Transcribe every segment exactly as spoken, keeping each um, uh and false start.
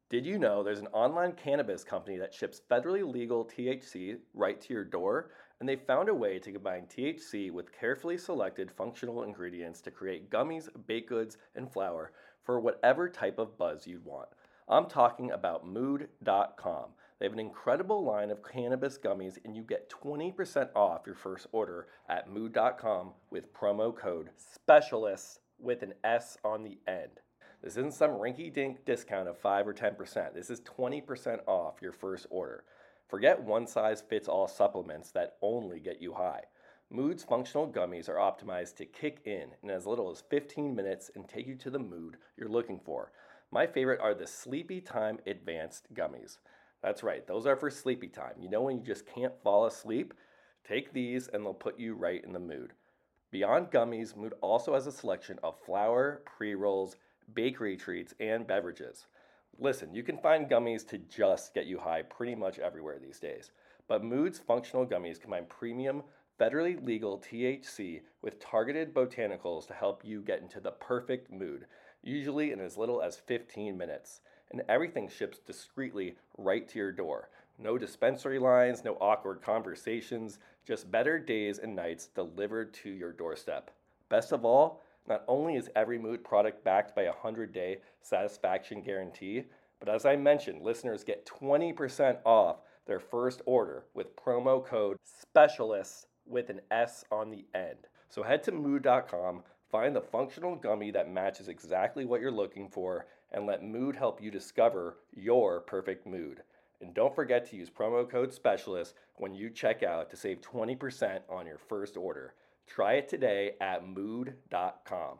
Did you know there's an online cannabis company that ships federally legal T H C right to your door? And they found a way to combine T H C with carefully selected functional ingredients to create gummies, baked goods, and flour for whatever type of buzz you'd want. I'm talking about mood dot com. They have an incredible line of cannabis gummies, and you get twenty percent off your first order at mood dot com with promo code SPECIALIST with an S on the end. This isn't some rinky-dink discount of five or ten percent. This is twenty percent off your first order. Forget one-size-fits-all supplements that only get you high. Mood's functional gummies are optimized to kick in in as little as fifteen minutes and take you to the mood you're looking for. My favorite are the Sleepy Time Advanced Gummies. That's right, those are for sleepy time. You know when you just can't fall asleep? Take these and they'll put you right in the mood. Beyond gummies, Mood also has a selection of flour, pre-rolls, bakery treats, and beverages. Listen, you can find gummies to just get you high pretty much everywhere these days, but Mood's functional gummies combine premium, federally legal T H C with targeted botanicals to help you get into the perfect mood, usually in as little as fifteen minutes. And everything ships discreetly right to your door. No dispensary lines, no awkward conversations, just better days and nights delivered to your doorstep. Best of all, not only is every Mood product backed by a one hundred day satisfaction guarantee, but as I mentioned, listeners get twenty percent off their first order with promo code SPECIALIST with an S on the end. So head to mood dot com, find the functional gummy that matches exactly what you're looking for, and let Mood help you discover your perfect mood. And don't forget to use promo code SPECIALIST when you check out to save twenty percent on your first order. Try it today at mood dot com.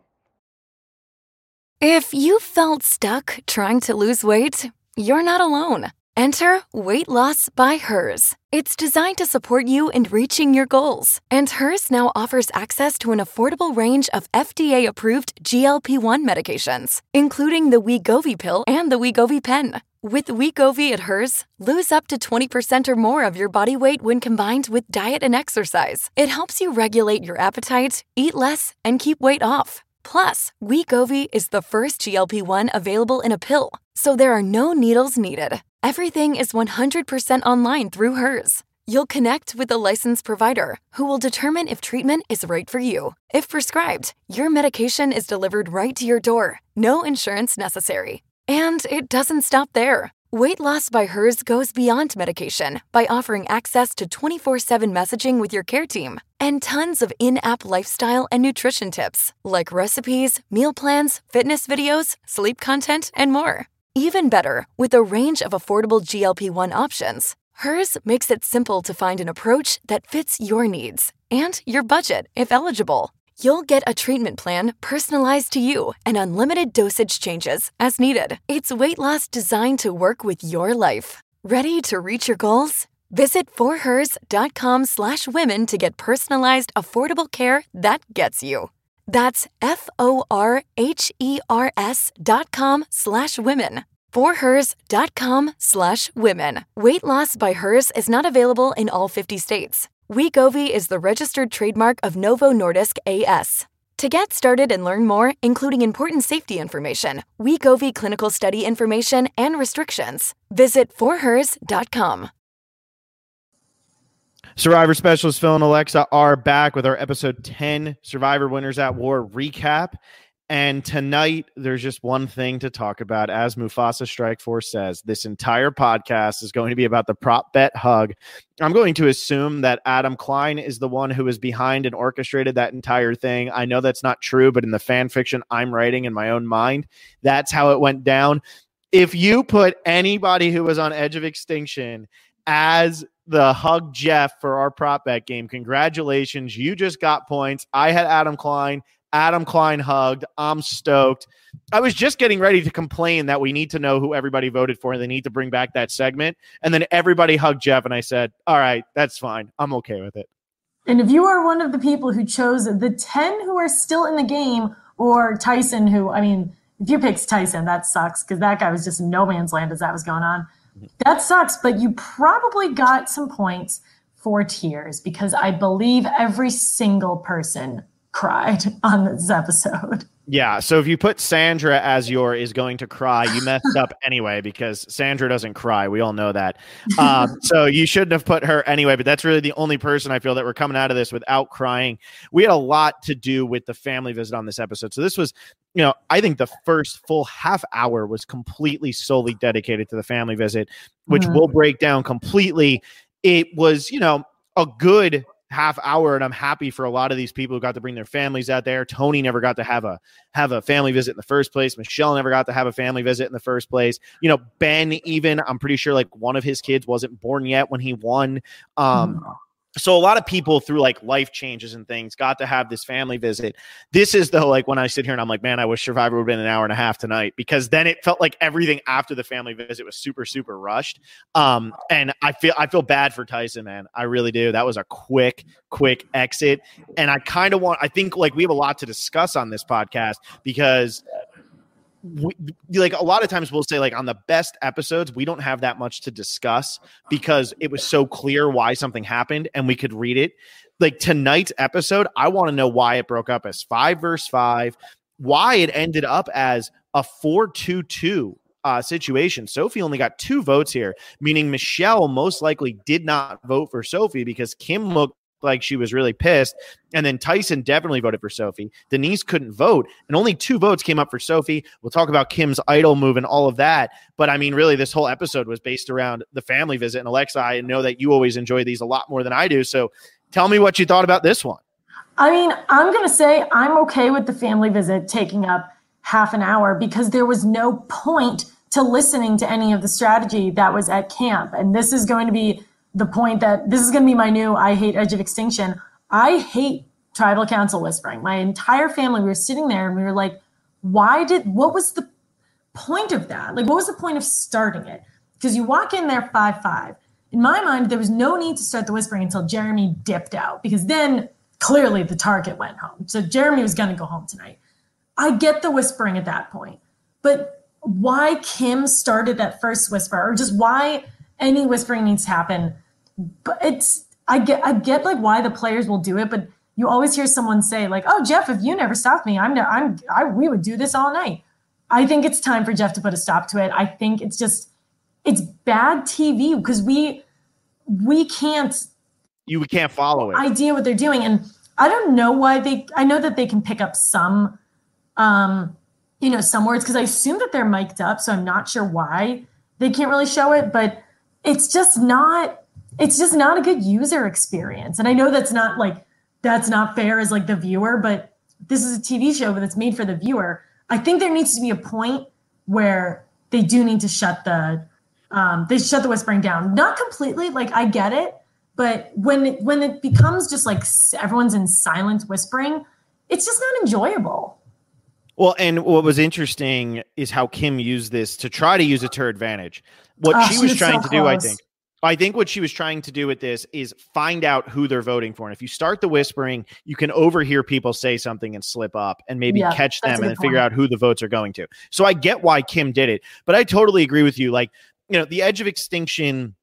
If you felt stuck trying to lose weight, you're not alone. Enter Weight Loss by Hers. It's designed to support you in reaching your goals. And Hers now offers access to an affordable range of F D A-approved G L P one medications, including the Wegovy pill and the Wegovy pen. With Wegovy at Hers, lose up to twenty percent or more of your body weight when combined with diet and exercise. It helps you regulate your appetite, eat less, and keep weight off. Plus, Wegovy is the first G L P one available in a pill, so there are no needles needed. Everything is one hundred percent online through Hers. You'll connect with a licensed provider who will determine if treatment is right for you. If prescribed, your medication is delivered right to your door. No insurance necessary. And it doesn't stop there. Weight Loss by Hers goes beyond medication by offering access to twenty-four seven messaging with your care team and tons of in-app lifestyle and nutrition tips like recipes, meal plans, fitness videos, sleep content, and more. Even better, with a range of affordable G L P one options, Hers makes it simple to find an approach that fits your needs and your budget if eligible. You'll get a treatment plan personalized to you and unlimited dosage changes as needed. It's weight loss designed to work with your life. Ready to reach your goals? Visit forhers.com slash women to get personalized, affordable care that gets you. That's F-O-R-H-E-R-S dot com slash women. forhers.com slash women. Weight Loss by Hers is not available in all fifty states. Wegovy is the registered trademark of Novo Nordisk A S. To get started and learn more, including important safety information, Wegovy clinical study information, and restrictions, visit forhers dot com. Survivor specialist Phil and Alexa are back with our episode ten Survivor Winners at War recap. And tonight, there's just one thing to talk about. As Mufasa Strike Force says, this entire podcast is going to be about the prop bet hug. I'm going to assume that Adam Klein is the one who is behind and orchestrated that entire thing. I know that's not true, but in the fan fiction I'm writing in my own mind, that's how it went down. If you put anybody who was on Edge of Extinction as the hug Jeff for our prop bet game, congratulations. You just got points. I had Adam Klein. Adam Klein hugged. I'm stoked. I was just getting ready to complain that we need to know who everybody voted for and they need to bring back that segment. And then everybody hugged Jeff, and I said, all right, that's fine. I'm okay with it. And if you are one of the people who chose the ten who are still in the game, or Tyson, who, I mean, if you picked Tyson, that sucks because that guy was just in no man's land as that was going on. That sucks, but you probably got some points for tiers because I believe every single person cried on this episode. Yeah, so if you put Sandra as your is going to cry, you messed up anyway, because Sandra doesn't cry. We all know that. Um, so you shouldn't have put her anyway, but that's really the only person I feel that we're coming out of this without crying. We had a lot to do with the family visit on this episode. So this was, you know, I think the first full half hour was completely solely dedicated to the family visit, which mm-hmm. we'll break down completely. It was, you know, a good half hour, and I'm happy for a lot of these people who got to bring their families out there. Tony never got to have a have a family visit in the first place. Michelle never got to have a family visit in the first place. You know, Ben, even, I'm pretty sure like one of his kids wasn't born yet when he won. Um, mm-hmm. So a lot of people through like life changes and things got to have this family visit. This is though, like when I sit here and I'm like, man, I wish Survivor would have been an hour and a half tonight, because then it felt like everything after the family visit was super, super rushed. Um, and I feel, I feel bad for Tyson, man. I really do. That was a quick, quick exit. And I kind of want, I think like we have a lot to discuss on this podcast, because we, like a lot of times we'll say like on the best episodes, we don't have that much to discuss because it was so clear why something happened and we could read it. Like tonight's episode, I want to know why it broke up as five versus five, why it ended up as a four two two uh, situation. Sophie only got two votes here, meaning Michelle most likely did not vote for Sophie because Kim looked like she was really pissed. And then Tyson definitely voted for Sophie. Denise couldn't vote, and only two votes came up for Sophie. We'll talk about Kim's idol move and all of that. But I mean, really, this whole episode was based around the family visit. And Alexa, I know that you always enjoy these a lot more than I do. So tell me what you thought about this one. I mean, I'm going to say I'm okay with the family visit taking up half an hour because there was no point to listening to any of the strategy that was at camp. And this is going to be the point that this is going to be my new I hate Edge of Extinction. I hate tribal council whispering. My entire family, we were sitting there and we were like, why did, what was the point of that? Like, what was the point of starting it? Because you walk in there five five. In my mind, there was no need to start the whispering until Jeremy dipped out, because then clearly the target went home. So Jeremy was going to go home tonight. I get the whispering at that point, but why Kim started that first whisper, or just why any whispering needs to happen. But it's, I get, I get like why the players will do it, but you always hear someone say like, "Oh, Jeff, if you never stopped me, I'm, I'm, I, we would do this all night." I think it's time for Jeff to put a stop to it. I think it's just, it's bad T V because we, we can't, you can't follow it. Idea what they're doing, and I don't know why they. I know that they can pick up some, um, you know, some words because I assume that they're mic'd up, so I'm not sure why they can't really show it, but it's just not. It's just not a good user experience. And I know that's not like, that's not fair as like the viewer, but this is a T V show, but it's made for the viewer. I think there needs to be a point where they do need to shut the, um, they shut the whispering down. Not completely, like I get it, but when it, when it becomes just like everyone's in silent whispering, it's just not enjoyable. Well, and what was interesting is how Kim used this to try to use it to her advantage. What oh, she, she was, was trying so to close. do, I think, I think what she was trying to do with this is find out who they're voting for. And if you start the whispering, you can overhear people say something and slip up and maybe yeah, catch them and then point. figure out who the votes are going to. So I get why Kim did it, but I totally agree with you. Like, you know, the Edge of Extinction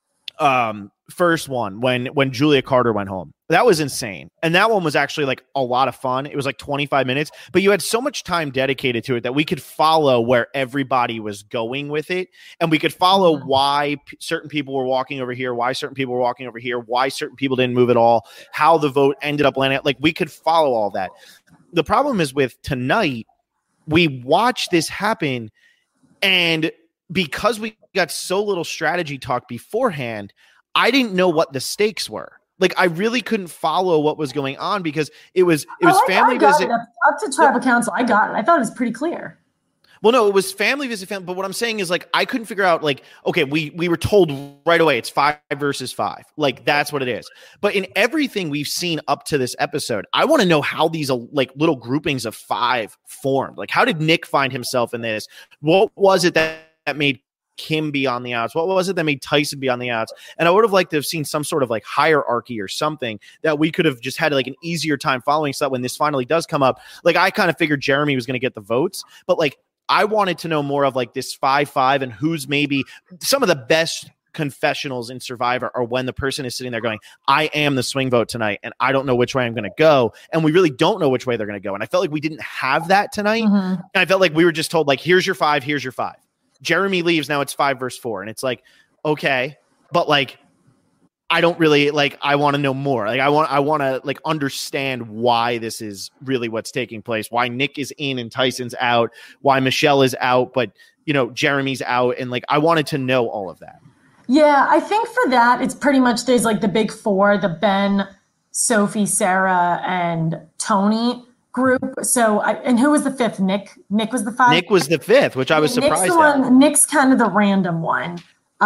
um, first one, when, when Julia Carter went home, that was insane. And that one was actually like a lot of fun. It was like twenty-five minutes, but you had so much time dedicated to it that we could follow where everybody was going with it. And we could follow mm-hmm. why p- certain people were walking over here, why certain people were walking over here, why certain people didn't move at all, how the vote ended up landing. Like we could follow all that. The problem is with tonight, we watched this happen, and because we got so little strategy talk beforehand, I didn't know what the stakes were. Like, I really couldn't follow what was going on because it was it was oh, family I got visit. It. Up, up to tribal council, I got it. I thought it was pretty clear. Well, no, it was family visit. Family, but what I'm saying is, like, I couldn't figure out, like, okay, we we were told right away it's five versus five. Like, that's what it is. But in everything we've seen up to this episode, I want to know how these, uh, like, little groupings of five formed. Like, how did Nick find himself in this? What was it that, that made Kim be on the outs? What was it that made Tyson be on the outs? And I would have liked to have seen some sort of like hierarchy or something that we could have just had like an easier time following, so that when this finally does come up, like I kind of figured Jeremy was going to get the votes, but like I wanted to know more of like this five five and who's maybe some of the best confessionals in Survivor are when the person is sitting there going, I am the swing vote tonight, and I don't know which way I'm going to go. And we really don't know which way they're going to go. And I felt like we didn't have that tonight. Mm-hmm. And I felt like we were just told, like, here's your five, here's your five. Jeremy leaves, now it's five versus four. And it's like, okay, but like, I don't really like, I want to know more. Like I want, I want to like understand why this is really what's taking place, why Nick is in and Tyson's out, why Michelle is out, but you know, Jeremy's out. And like, I wanted to know all of that. Yeah. I think for that, it's pretty much, there's like the big four, the Ben, Sophie, Sarah, and Tony group. So, I, and who was the fifth? Nick, Nick was the five. Nick was the fifth, which I was Nick's surprised the one, at. Nick's kind of the random one.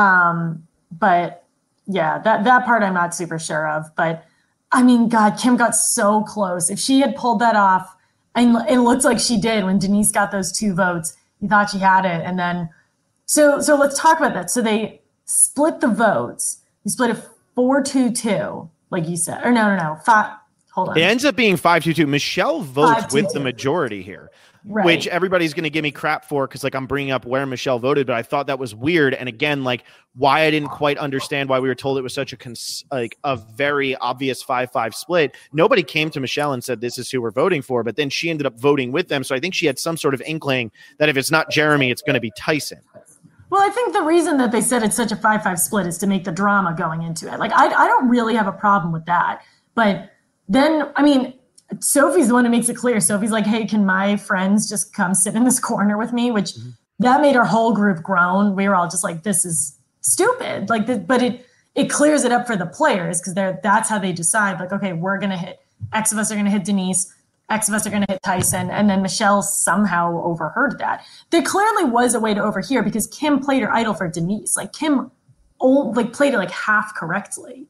Um, but yeah, that, that part I'm not super sure of, but I mean, God, Kim got so close. If she had pulled that off, and it looks like she did when Denise got those two votes, you thought she had it. And then, so, so let's talk about that. So they split the votes. They split it four, two, two, like you said, or no, no, no, five. Hold on. It ends up being five, two, two. Michelle votes five, two, with two. the majority here. Right. Which everybody's going to give me crap for because like I'm bringing up where Michelle voted, but I thought that was weird. And again, like why I didn't quite understand why we were told it was such a cons- like a very obvious five five split. Nobody came to Michelle and said this is who we're voting for, but then she ended up voting with them. So I think she had some sort of inkling that if it's not Jeremy, it's going to be Tyson. Well, I think the reason that they said it's such a five five split is to make the drama going into it. Like I, I don't really have a problem with that, but then I mean. Sophie's the one who makes it clear. Sophie's like, hey, can my friends just come sit in this corner with me? Which mm-hmm. that made our whole group groan. We were all just like, this is stupid. Like, this, but it it clears it up for the players because they're that's how they decide. Like, okay, we're gonna hit X of us are gonna hit Denise, X of us are gonna hit Tyson, and then Michelle somehow overheard that. There clearly was a way to overhear because Kim played her idol for Denise. Like Kim, old, like played it like half correctly.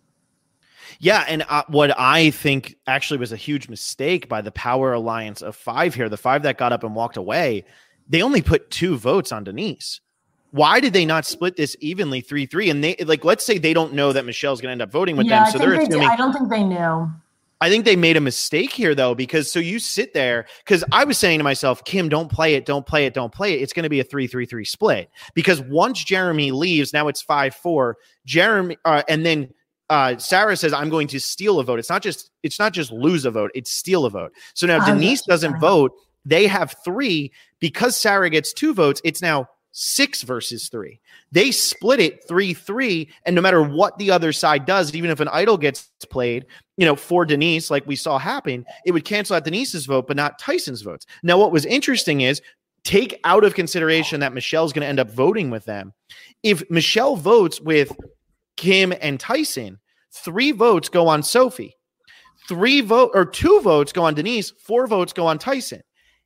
Yeah, and uh, what I think actually was a huge mistake by the Power Alliance of five here, the five that got up and walked away, they only put two votes on Denise. Why did they not split this evenly three three? And they like, let's say they don't know that Michelle's going to end up voting with yeah, them. So I they're they assuming. I don't think they knew. I think they made a mistake here, though, because so you sit there because I was saying to myself, Kim, don't play it, don't play it, don't play it. It's going to be a three three three split because once Jeremy leaves, now it's five four. Jeremy, uh, and then. Uh, Sarah says, I'm going to steal a vote. It's not just, it's not just lose a vote. It's steal a vote. So now Denise doesn't vote. They have three because Sarah gets two votes. It's now six versus three. They split it three, three. And no matter what the other side does, even if an idol gets played, you know, for Denise, like we saw happen, it would cancel out Denise's vote, but not Tyson's votes. Now, what was interesting is take out of consideration that Michelle's going to end up voting with them. If Michelle votes with Kim and Tyson, three votes go on Sophie, three vote or two votes go on Denise, four votes go on Tyson.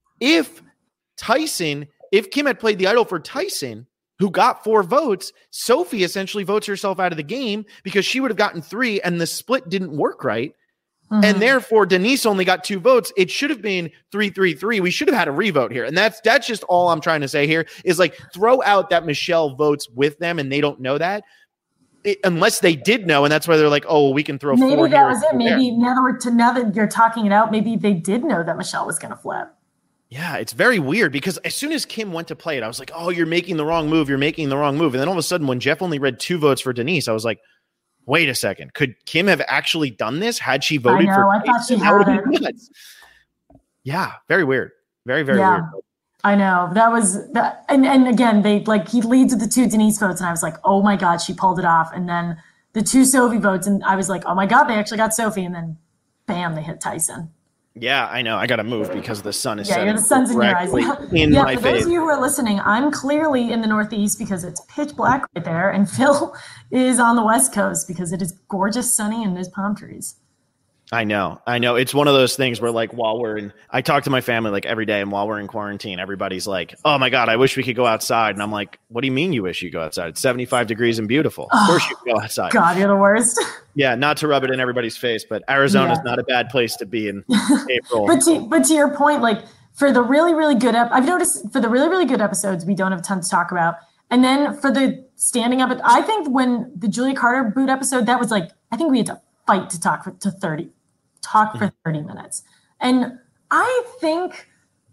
If Tyson, if Kim had played the idol for Tyson, who got four votes, Sophie essentially votes herself out of the game because she would have gotten three and the split didn't work right. Mm-hmm. And therefore Denise only got two votes. It should have been three, three, three. We should have had a revote here. And that's, that's just all I'm trying to say here is like throw out that Michelle votes with them and they don't know that. It, unless they did know, and that's why they're like, "Oh, well, we can throw." Maybe four that here was it. Maybe now that we're to now that you're talking it out, maybe they did know that Michelle was going to flip. Yeah, it's very weird because as soon as Kim went to play it, I was like, "Oh, you're making the wrong move. You're making the wrong move." And then all of a sudden, when Jeff only read two votes for Denise, I was like, "Wait a second, could Kim have actually done this? Had she voted I know, for?" I thought she had it. Yeah, very weird. Very very yeah. weird. I know that was that, and and again, they like he leads with the two Denise votes, and I was like, "Oh my God, she pulled it off!" And then the two Sophie votes, and I was like, oh my God, they actually got Sophie, and then bam, they hit Tyson. Yeah, I know. I got to move because the sun is yeah, setting you're the sun's in your eyes. in yeah, my for face. those of you who are listening, I'm clearly in the Northeast because it's pitch black right there, and Phil is on the West Coast because it is gorgeous, sunny, and there's palm trees. I know. I know. It's one of those things where like while we're in, I talk to my family like every day, and while we're in quarantine, everybody's like, oh my God, I wish we could go outside. And I'm like, what do you mean you wish you could go outside? It's seventy-five degrees and beautiful. Of course you can go outside. God, you're the worst. Yeah, not to rub it in everybody's face, but Arizona's Yeah. not a bad place to be in April. But to, but to your point, like for the really, really good, ep- I've noticed for the really, really good episodes, we don't have a ton to talk about. And then for the standing up, I think when the Julia Carter boot episode, that was like, I think we had to fight to talk for, to thirty. Talk for thirty minutes. And I think,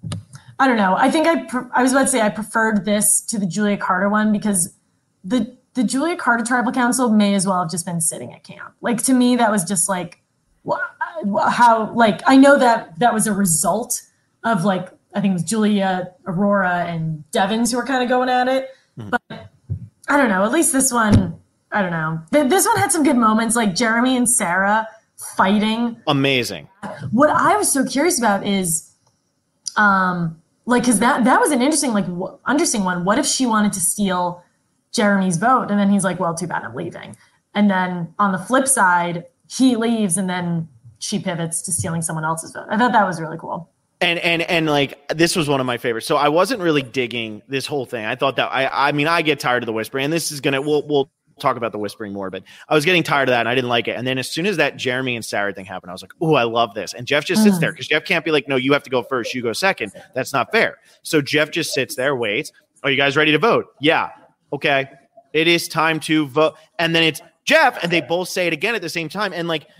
I don't know, I think I, pre- I was about to say I preferred this to the Julia Carter one because the, the the Julia Carter Tribal Council may as well have just been sitting at camp. Like, to me, that was just like, how, like, I know that that was a result of, like, I think it was Julia, Aurora, and Devins who were kind of going at it. Mm-hmm. But I don't know, at least this one, I don't know. This one had some good moments, like Jeremy and Sarah fighting. Amazing. What I was so curious about is, um, like, because that, that was an interesting, like, w- interesting one. What if she wanted to steal Jeremy's vote? And then he's like, well, too bad, I'm leaving. And then on the flip side, he leaves and then she pivots to stealing someone else's vote. I thought that was really cool. And and and like this was one of my favorites. So I wasn't really digging this whole thing. I thought that I I mean I get tired of the whispering, and this is gonna we'll we'll talk about the whispering more, but I was getting tired of that and I didn't like it. And then as soon as that Jeremy and Sarah thing happened, I was like, oh, I love this. And Jeff just sits there because Jeff can't be like, no, you have to go first, you go second. That's not fair. So Jeff just sits there, waits. Are you guys ready to vote? Yeah. Okay. It is time to vote. And then it's Jeff, and they both say it again at the same time. And like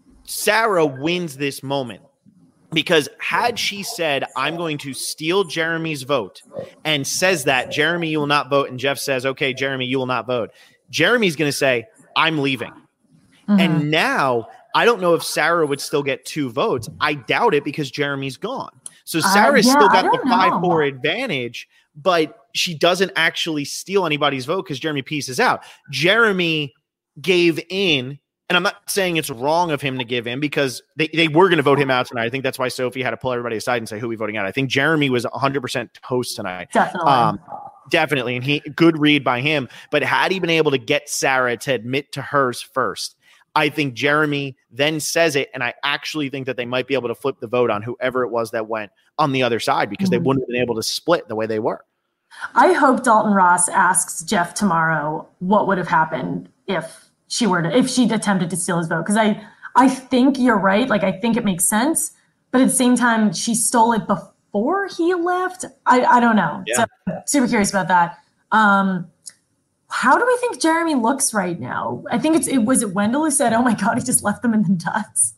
Sarah wins this moment. Because had she said, I'm going to steal Jeremy's vote, and says that, Jeremy, you will not vote, and Jeff says, okay, Jeremy, you will not vote, Jeremy's going to say, I'm leaving. Mm-hmm. And now I don't know if Sarah would still get two votes. I doubt it because Jeremy's gone. So Sarah's uh, yeah, still got the five four advantage, but she doesn't actually steal anybody's vote because Jeremy pieces out. Jeremy gave in. And I'm not saying it's wrong of him to give in because they, they were going to vote him out tonight. I think that's why Sophie had to pull everybody aside and say, who are we voting out? I think Jeremy was one hundred percent toast tonight. Definitely. Um, definitely. And he good read by him. But had he been able to get Sarah to admit to hers first, I think Jeremy then says it. And I actually think that they might be able to flip the vote on whoever it was that went on the other side because mm-hmm. they wouldn't have been able to split the way they were. I hope Dalton Ross asks Jeff tomorrow what would have happened if she were to, if she'd attempted to steal his vote. Because I, I think you're right. Like, I think it makes sense. But at the same time, she stole it before he left. I, I don't know. Yeah. So super curious about that. Um, how do we think Jeremy looks right now? I think it's, it was it Wendell who said, oh my God, he just left them in the dust.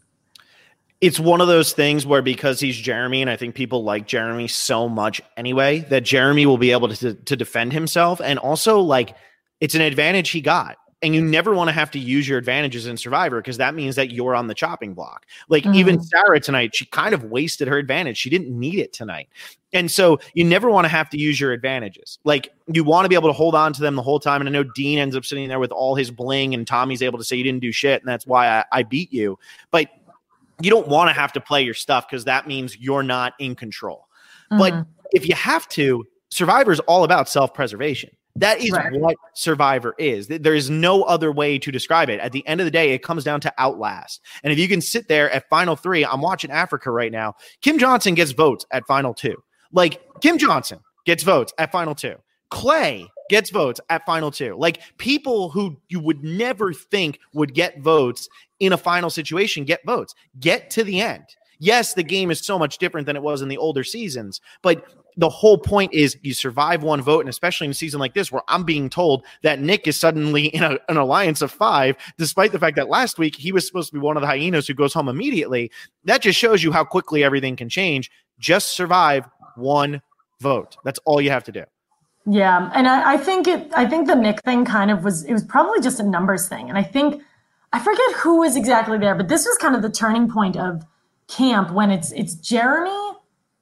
It's one of those things where because he's Jeremy, and I think people like Jeremy so much anyway, that Jeremy will be able to, to defend himself. And also, like, it's an advantage he got. And you never want to have to use your advantages in Survivor because that means that you're on the chopping block. Like mm-hmm. even Sarah tonight, she kind of wasted her advantage. She didn't need it tonight. And so you never want to have to use your advantages. Like you want to be able to hold on to them the whole time. And I know Dean ends up sitting there with all his bling and Tommy's able to say you didn't do shit. And that's why I, I beat you. But you don't want to have to play your stuff because that means you're not in control. Mm-hmm. But if you have to, Survivor is all about self-preservation. That is right. what Survivor is. There is no other way to describe it. At the end of the day, it comes down to outlast. And if you can sit there at final three, I'm watching Africa right now. Kim Johnson gets votes at final two. Like Kim Johnson gets votes at final two. Clay gets votes at final two. Like people who you would never think would get votes in a final situation get votes. Get to the end. Yes, the game is so much different than it was in the older seasons, but the whole point is you survive one vote, and especially in a season like this where I'm being told that Nick is suddenly in a, an alliance of five, despite the fact that last week he was supposed to be one of the hyenas who goes home immediately. That just shows you how quickly everything can change. Just survive one vote. That's all you have to do. Yeah, and I, I think it. I think the Nick thing kind of was. It was probably just a numbers thing, and I think I forget who was exactly there, but this was kind of the turning point of camp when it's it's Jeremy,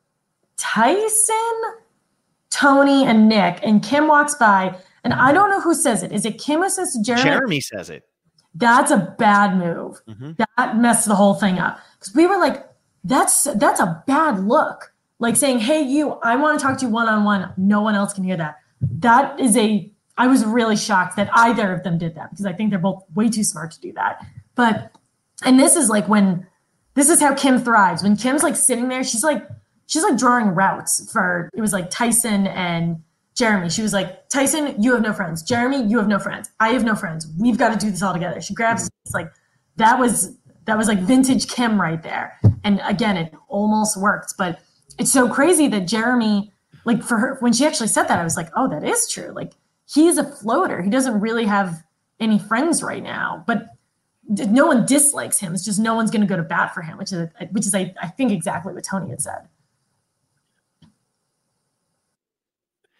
Tyson, Tony, and Nick, and Kim walks by, and I don't know who says it. Is it Kim who says to Jeremy? Jeremy says it. That's a bad move. Mm-hmm. That messed the whole thing up. Because we were like, that's that's a bad look. Like saying, hey, you, I want to talk to you one-on-one. No one else can hear that. That is a, I was really shocked that either of them did that because I think they're both way too smart to do that. But, and this is like when, this is how Kim thrives. When Kim's like sitting there, she's like, she's like drawing routes for, it was like Tyson and Jeremy. She was like, Tyson, you have no friends. Jeremy, you have no friends. I have no friends. We've got to do this all together. She grabs, it's like, that was, that was like vintage Kim right there. And again, it almost worked, but it's so crazy that Jeremy, like for her, when she actually said that, I was like, oh, that is true. Like he's a floater. He doesn't really have any friends right now, but no one dislikes him. It's just no one's going to go to bat for him, which is, which is, I, I think exactly what Tony had said.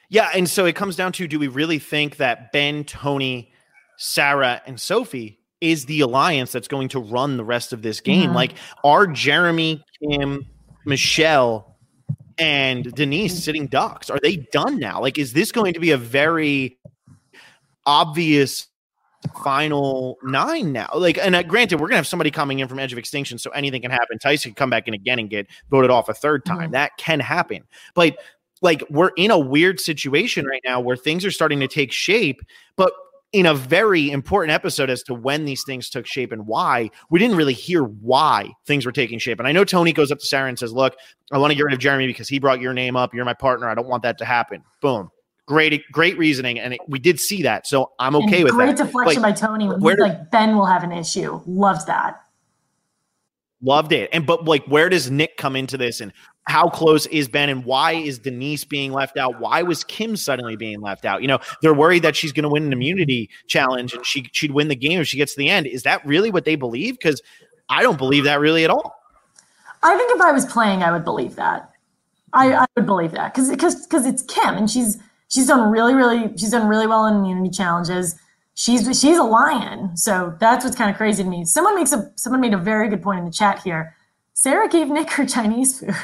Yeah, and so it comes down to, do we really think that Ben, Tony, Sarah, and Sophie is the alliance that's going to run the rest of this game? Mm-hmm. Like, are Jeremy, Kim, Michelle, and Denise sitting ducks? Are they done now? Like, is this going to be a very obvious final nine now? Like, and uh, granted, we're gonna have somebody coming in from Edge of Extinction, so anything can happen. Tyson can come back in again and get voted off a third time. Mm-hmm. That can happen. But like, we're in a weird situation right now where things are starting to take shape, but in a very important episode as to when these things took shape and why, we didn't really hear why things were taking shape. And I know Tony goes up to Sarah and says, look, I want to get rid of Jeremy because he brought your name up. You're my partner. I don't want that to happen. Boom. Great, great reasoning. And it, we did see that. So I'm okay and with great that. Great deflection like, by Tony. When he's like, Ben will have an issue. Loved that. Loved it. And, but like, where does Nick come into this, and how close is Ben, and why is Denise being left out? Why was Kim suddenly being left out? You know, they're worried that she's going to win an immunity challenge and she, she'd win the game if she gets to the end. Is that really what they believe? Because I don't believe that really at all. I think if I was playing, I would believe that. I, I would believe that because because because it's Kim, and she's she's done really really she's done really well in immunity challenges. She's she's a lion, so that's what's kind of crazy to me. Someone makes a someone made a very good point in the chat here. Sarah gave Nick her Chinese food.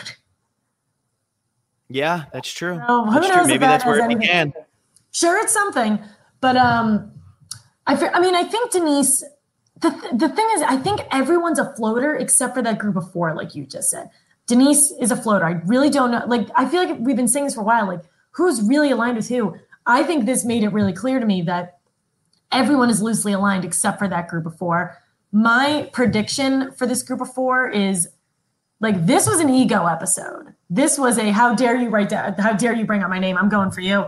Yeah, that's true. So that's true. Maybe that that's where it began. Sure, it's something, but um, I I mean, I think Denise. The the thing is, I think everyone's a floater except for that group of four, like you just said. Denise is a floater. I really don't know. Like, I feel like we've been saying this for a while. Like, who's really aligned with who? I think this made it really clear to me that everyone is loosely aligned except for that group of four. My prediction for this group of four is, like, this was an ego episode. This was a how dare you write down, how dare you bring up my name? I'm going for you.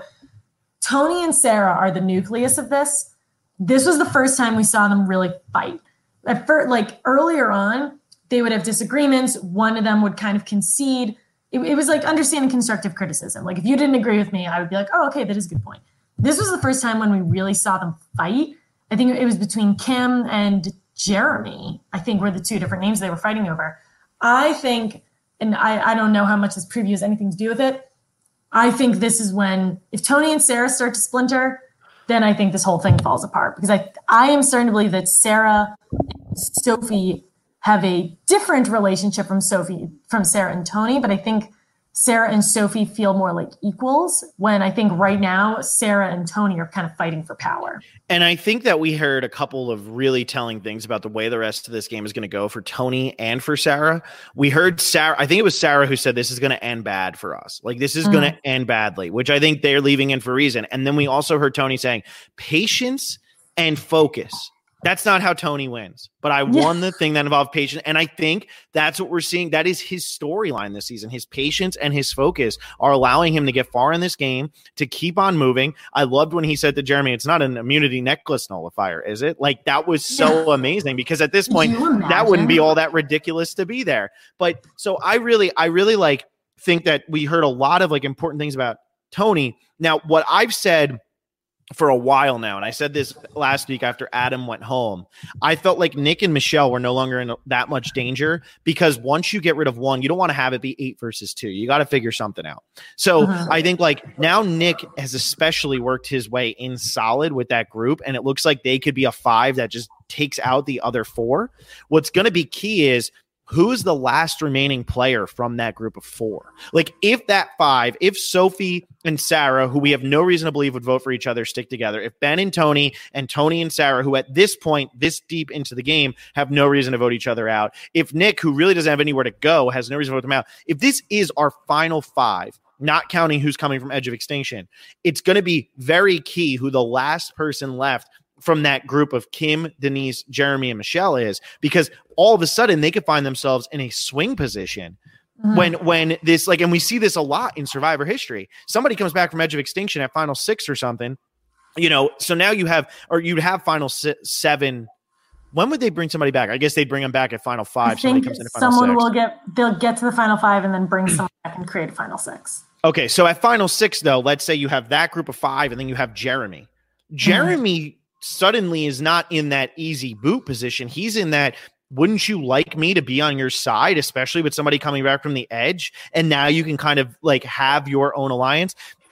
Tony and Sarah are the nucleus of this. This was the first time we saw them really fight. At first, like earlier on, they would have disagreements. One of them would kind of concede. It, it was like understanding constructive criticism. Like, if you didn't agree with me, I would be like, oh, okay, that is a good point. This was the first time when we really saw them fight. I think it was between Kim and Jeremy, I think, were the two different names they were fighting over. I think, and I, I don't know how much this preview has anything to do with it. I think this is when, if Tony and Sarah start to splinter, then I think this whole thing falls apart. Because I, I am starting to believe that Sarah and Sophie have a different relationship from Sophie, from Sarah and Tony, but I think Sarah and Sophie feel more like equals, when I think right now Sarah and Tony are kind of fighting for power. And I think that we heard a couple of really telling things about the way the rest of this game is going to go for Tony and for Sarah. We heard Sarah, I think it was Sarah who said this is going to end bad for us. Like, this is mm-hmm. going to end badly, which I think they're leaving in for a reason. And then we also heard Tony saying patience and focus. That's not how Tony wins, but I won the thing that involved patience. And I think that's what we're seeing. That is his storyline this season. His patience and his focus are allowing him to get far in this game, to keep on moving. I loved when he said to Jeremy, it's not an immunity necklace nullifier, is it? Like, that was so amazing, because at this point, that wouldn't be all that ridiculous to be there. But so I really, I really like think that we heard a lot of like important things about Tony. Now, what I've said for a while now, and I said this last week after Adam went home, I felt like Nick and Michelle were no longer in that much danger, because once you get rid of one, you don't want to have it be eight versus two. You got to figure something out. So uh-huh. I think like now Nick has especially worked his way in solid with that group, and it looks like they could be a five that just takes out the other four. What's going to be key is, who is the last remaining player from that group of four? Like, if that five, if Sophie and Sarah, who we have no reason to believe would vote for each other, stick together, if Ben and Tony and Tony and Sarah, who at this point, this deep into the game, have no reason to vote each other out, if Nick, who really doesn't have anywhere to go, has no reason to vote them out, if this is our final five, not counting who's coming from Edge of Extinction, it's going to be very key who the last person left from that group of Kim, Denise, Jeremy, and Michelle is, because all of a sudden they could find themselves in a swing position mm-hmm. when when this, like, and we see this a lot in Survivor history. Somebody comes back from Edge of Extinction at final six or something, you know, so now you have, or you'd have final si- seven. When would they bring somebody back? I guess they'd bring them back at final five. I think comes in at final someone six. will get, they'll get to the final five and then bring someone back and create a final six. Okay, so at final six, though, let's say you have that group of five and then you have Jeremy. Jeremy mm-hmm. suddenly is not in that easy boot position. He's in that, wouldn't you like me to be on your side, especially with somebody coming back from the edge? And now you can kind of like have your own alliance.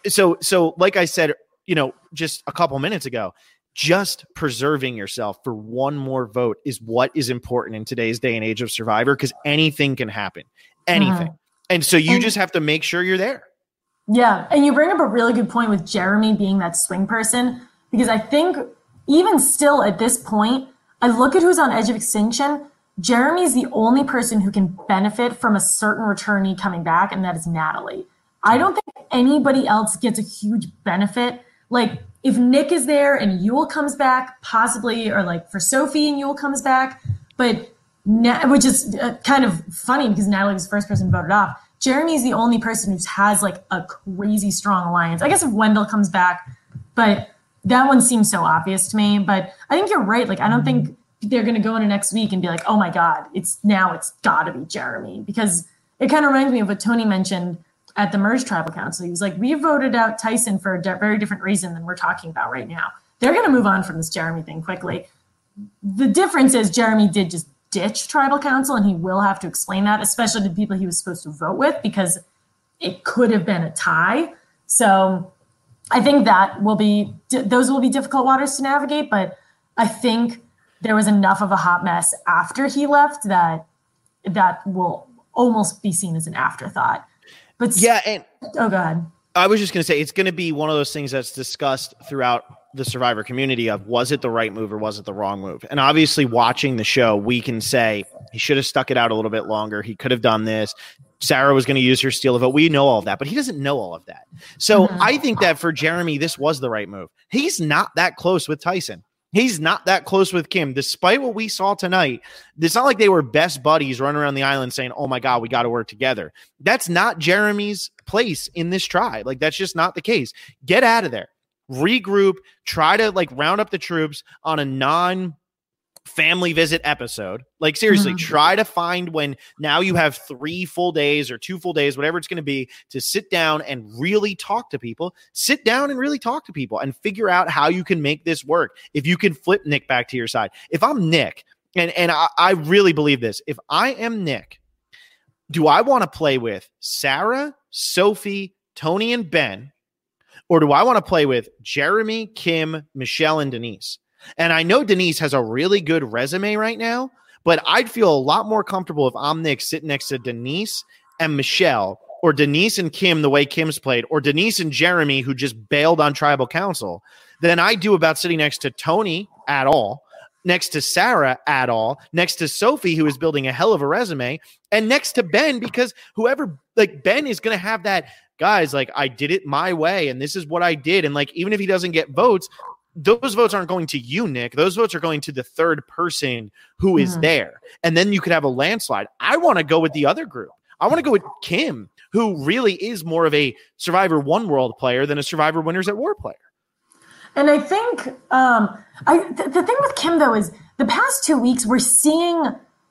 so, so like I said, you know, just a couple minutes ago, just preserving yourself for one more vote is what is important in today's day and age of Survivor, because anything can happen, anything. Uh-huh. And so you and, just have to make sure you're there. Yeah. And you bring up a really good point with Jeremy being that swing person, because I think even still at this point, I look at who's on edge of extinction. Jeremy's the only person who can benefit from a certain returnee coming back, and that is Natalie. I don't think anybody else gets a huge benefit. Like, if Nick is there and Yul comes back, possibly, or like for Sophie and Yul comes back, but Na- which is uh, kind of funny because Natalie was the first person voted off. Jeremy's the only person who has like a crazy strong alliance. I guess if Wendell comes back, but that one seems so obvious to me. But I think you're right. Like, I don't think they're going to go into next week and be like, oh my God, it's now it's got to be Jeremy, because it kind of reminds me of what Tony mentioned at the Merge Tribal Council. He was like, we voted out Tyson for a de- very different reason than we're talking about right now. They're going to move on from this Jeremy thing quickly. The difference is Jeremy did just ditch Tribal Council, and he will have to explain that, especially to the people he was supposed to vote with, because it could have been a tie. So I think that will be, those will be difficult waters to navigate, but I think there was enough of a hot mess after he left that that will almost be seen as an afterthought. But yeah, and oh, go ahead. I was just going to say, it's going to be one of those things that's discussed throughout the Survivor community of, was it the right move or was it the wrong move? And obviously watching the show, we can say he should have stuck it out a little bit longer. He could have done this. Sarah was going to use her steal a vote. We know all of that, but he doesn't know all of that. So mm-hmm. I think that for Jeremy, this was the right move. He's not that close with Tyson. He's not that close with Kim. Despite what we saw tonight, it's not like they were best buddies running around the island saying, oh my God, we got to work together. That's not Jeremy's place in this tribe. Like, that's just not the case. Get out of there. Regroup. Try to like round up the troops on a non family visit episode. Like, seriously, mm-hmm. try to find when now you have three full days or two full days, whatever it's going to be, to sit down and really talk to people. Sit down and really talk to people and figure out how you can make this work. If you can flip Nick back to your side. If I'm Nick, and, and I, I really believe this, if I am Nick, do I want to play with Sarah, Sophie, Tony, and Ben? Or do I want to play with Jeremy, Kim, Michelle, and Denise? And I know Denise has a really good resume right now, but I'd feel a lot more comfortable if I'm Nick sitting next to Denise and Michelle, or Denise and Kim the way Kim's played, or Denise and Jeremy who just bailed on Tribal Council, than I do about sitting next to Tony at all, next to Sarah at all, next to Sophie, who is building a hell of a resume, and next to Ben, because whoever, like, Ben is going to have that, guys, like, I did it my way, and this is what I did. And like, even if he doesn't get votes, those votes aren't going to you, Nick. Those votes are going to the third person who is mm-hmm. there. And then you could have a landslide. I want to go with the other group. I want to go with Kim, who really is more of a Survivor One World player than a Survivor Winners at War player. And I think um, I th- the thing with Kim, though, is the past two weeks we're seeing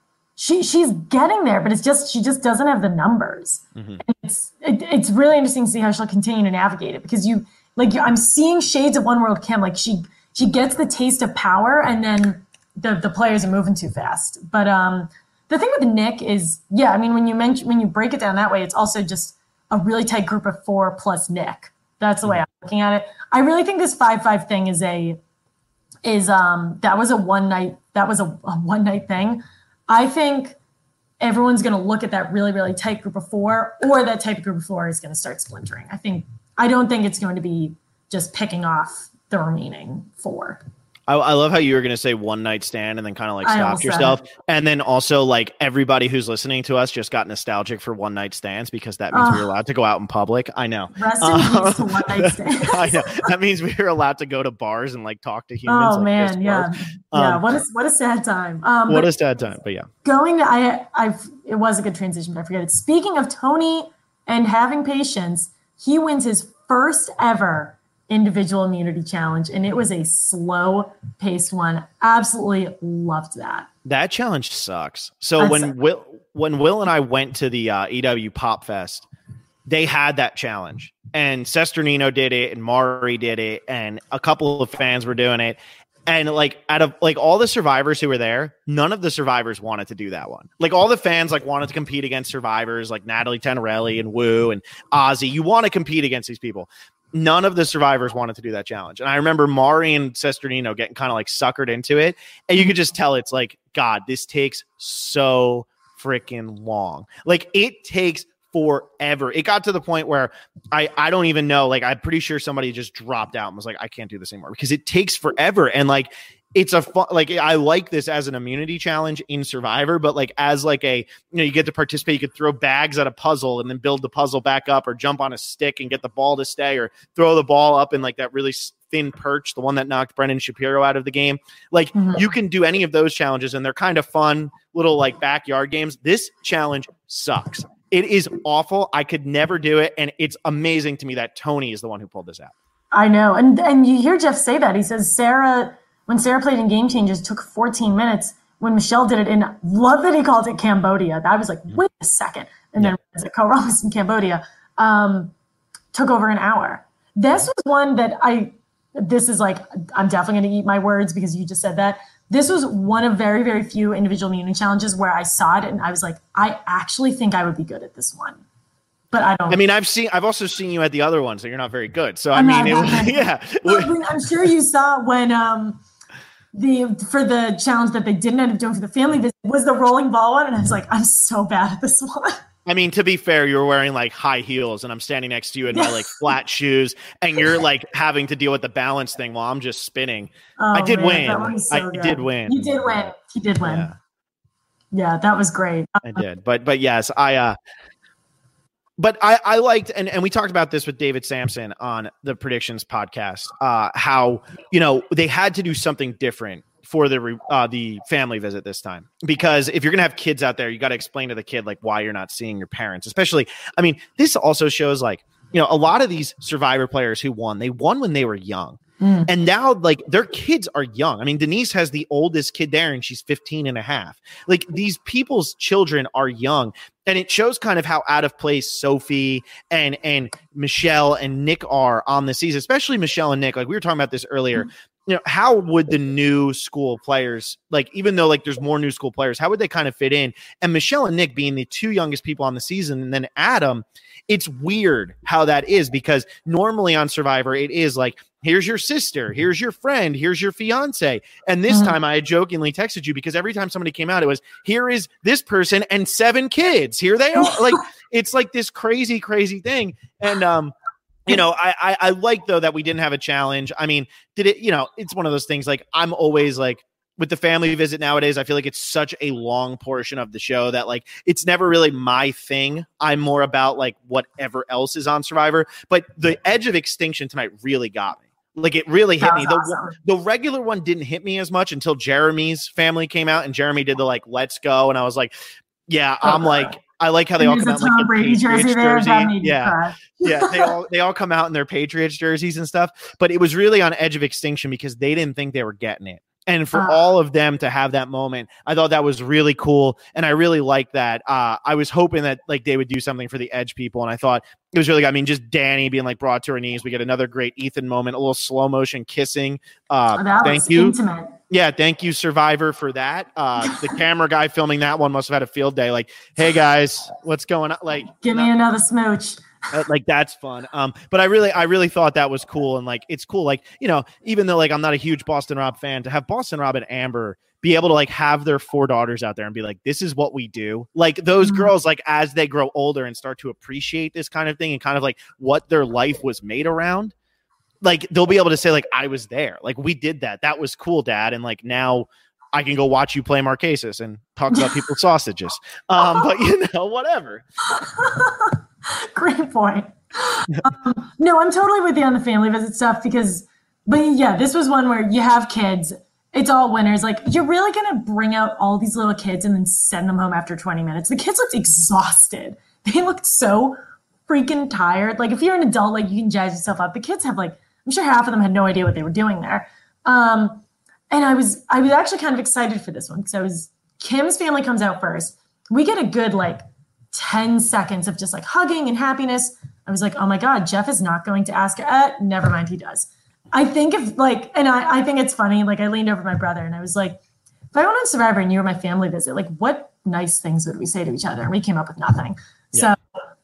she she's getting there, but it's just she just doesn't have the numbers. Mm-hmm. And it's it, it's really interesting to see how she'll continue to navigate it, because you like I'm seeing shades of One World Kim. Like she she gets the taste of power, and then the the players are moving too fast. But um, the thing with Nick is, yeah, I mean, when you mention when you break it down that way, it's also just a really tight group of four plus Nick. That's the way I'm looking at it. I really think this five five thing is a is um that was a one night that was a, a one night thing. I think everyone's going to look at that really really tight group of four, or that type of group of four is going to start splintering. I think I don't think it's going to be just picking off the remaining four. I, I love how you were going to say one night stand and then kind of like stopped yourself. And then also, like, everybody who's listening to us just got nostalgic for one night stands, because that means uh, we're allowed to go out in public. I know. Rest in uh, peace to one night stands. I know. That means we were allowed to go to bars and like talk to humans. Oh like man, yeah, um, yeah. What a what a sad time. Um, what a sad time. But yeah, going. To, I I've it was a good transition, but I forget it. Speaking of Tony and having patience, he wins his first ever individual immunity challenge, and it was a slow paced one. Absolutely loved that. That challenge sucks. So That's when Will when Will and I went to the uh, E W Pop Fest, they had that challenge, and Sesternino did it, and Mari did it, and a couple of fans were doing it. And like out of like all the survivors who were there, none of the survivors wanted to do that one. Like all the fans like wanted to compete against survivors like Natalie Tenorelli and Woo and Ozzy. You want to compete against these people. none of the survivors wanted to do that challenge. And I remember Mari and Sesternino getting kind of like suckered into it. And you could just tell it's like, God, this takes so freaking long. Like it takes forever. It got to the point where I, I don't even know, like, I'm pretty sure somebody just dropped out and was like, I can't do this anymore because it takes forever. And like, it's a fun, like, I like this as an immunity challenge in Survivor, but like as like a, you know, you get to participate, you could throw bags at a puzzle and then build the puzzle back up, or jump on a stick and get the ball to stay, or throw the ball up in like that really thin perch, the one that knocked Brendan Shapiro out of the game. Like mm-hmm. you can do any of those challenges and they're kind of fun little like backyard games. This challenge sucks. It is awful. I could never do it. And it's amazing to me that Tony is the one who pulled this out. I know. And and you hear Jeff say that. He says Sarah, when Sarah played in Game Changers, it took fourteen minutes. When Michelle did it in, love that he called it Cambodia. I was like, wait a second. And then yeah. Ko Ramos in Cambodia um, took over an hour. This was one that I, this is like, I'm definitely going to eat my words because you just said that. This was one of very, very few individual immunity challenges where I saw it and I was like, I actually think I would be good at this one. But I don't. I mean, I've seen, I've also seen you at the other ones, so you're not very good. So, I'm I mean, it was, yeah. Well, I mean, I'm sure you saw when um, the, for the challenge that they didn't end up doing for the family visit was the rolling ball one. And I was like, I'm so bad at this one. I mean, to be fair, you were wearing like high heels and I'm standing next to you in my like flat shoes and you're like having to deal with the balance thing while I'm just spinning. Oh, I did man, win. So I good. did win. You did win. You did win. Yeah, yeah that was great. I did. But, but yes, I, uh, but I, I liked, and, and we talked about this with David Sampson on the Predictions podcast, uh, how, you know, they had to do something different for the uh, the family visit this time, because if you're gonna have kids out there, you got to explain to the kid like why you're not seeing your parents. Especially, I mean, this also shows like, you know, a lot of these Survivor players who won, they won when they were young, mm. and now like their kids are young. I mean, Denise has the oldest kid there, and she's fifteen and a half. Like these people's children are young, and it shows kind of how out of place Sophie and and Michelle and Nick are on the season, especially Michelle and Nick. Like we were talking about this earlier. Mm. You know, how would the new school players, like, even though like there's more new school players, how would they kind of fit in? And Michelle and Nick being the two youngest people on the season, and then Adam, it's weird how that is, because normally on Survivor, it is like, here's your sister, here's your friend, here's your fiance. And this mm-hmm. time I jokingly texted you because every time somebody came out, it was, here is this person and seven kids. Here they are. Like, it's like this crazy, crazy thing. And, um, you know, I, I I like though that we didn't have a challenge. I mean, did it, you know, it's one of those things like I'm always like with the family visit nowadays, I feel like it's such a long portion of the show that like it's never really my thing. I'm more about like whatever else is on Survivor. But the Edge of Extinction tonight really got me. Like it really hit me. The, awesome. the regular one didn't hit me as much until Jeremy's family came out and Jeremy did the like let's go. And I was like, yeah, I'm like, I like how they all come out in like the Patriots jersey. jersey. Yeah, yeah, they all they all come out in their Patriots jerseys and stuff. But it was really on Edge of Extinction because they didn't think they were getting it, and for uh, all of them to have that moment, I thought that was really cool, and I really liked that. Uh, I was hoping that like they would do something for the Edge people, and I thought it was really good. I mean, just Danny being like brought to her knees. We get another great Ethan moment, a little slow motion kissing. Uh, that thank was you. Intimate. Yeah, thank you, Survivor, for that. Uh, the camera guy filming that one must have had a field day. Like, hey guys, what's going on? Like, give me another smooch. Uh, like that's fun. Um, but I really, I really thought that was cool, and like, it's cool. Like, you know, even though like I'm not a huge Boston Rob fan, to have Boston Rob and Amber be able to like have their four daughters out there and be like, this is what we do. Like those mm-hmm. girls, like as they grow older and start to appreciate this kind of thing and kind of like what their life was made around. Like they'll be able to say like, I was there. Like we did that. That was cool, Dad. And like, now I can go watch you play Marquesas and talk about people's sausages. Um, but you know, whatever. Great point. um, no, I'm totally with you on the family visit stuff because, but yeah, this was one where you have kids. It's all winners. Like you're really going to bring out all these little kids and then send them home after twenty minutes. The kids looked exhausted. They looked so freaking tired. Like if you're an adult, like you can jazz yourself up. The kids have like, I'm sure half of them had no idea what they were doing there. Um, and I was, I was actually kind of excited for this one because I was, Kim's family comes out first. We get a good like ten seconds of just like hugging and happiness. I was like, oh my God, Jeff is not going to ask. Uh, never mind, he does. I think if like, and I, I think it's funny. Like I leaned over my brother and I was like, if I went on Survivor and you were my family visit, like what nice things would we say to each other? And we came up with nothing. Yeah. So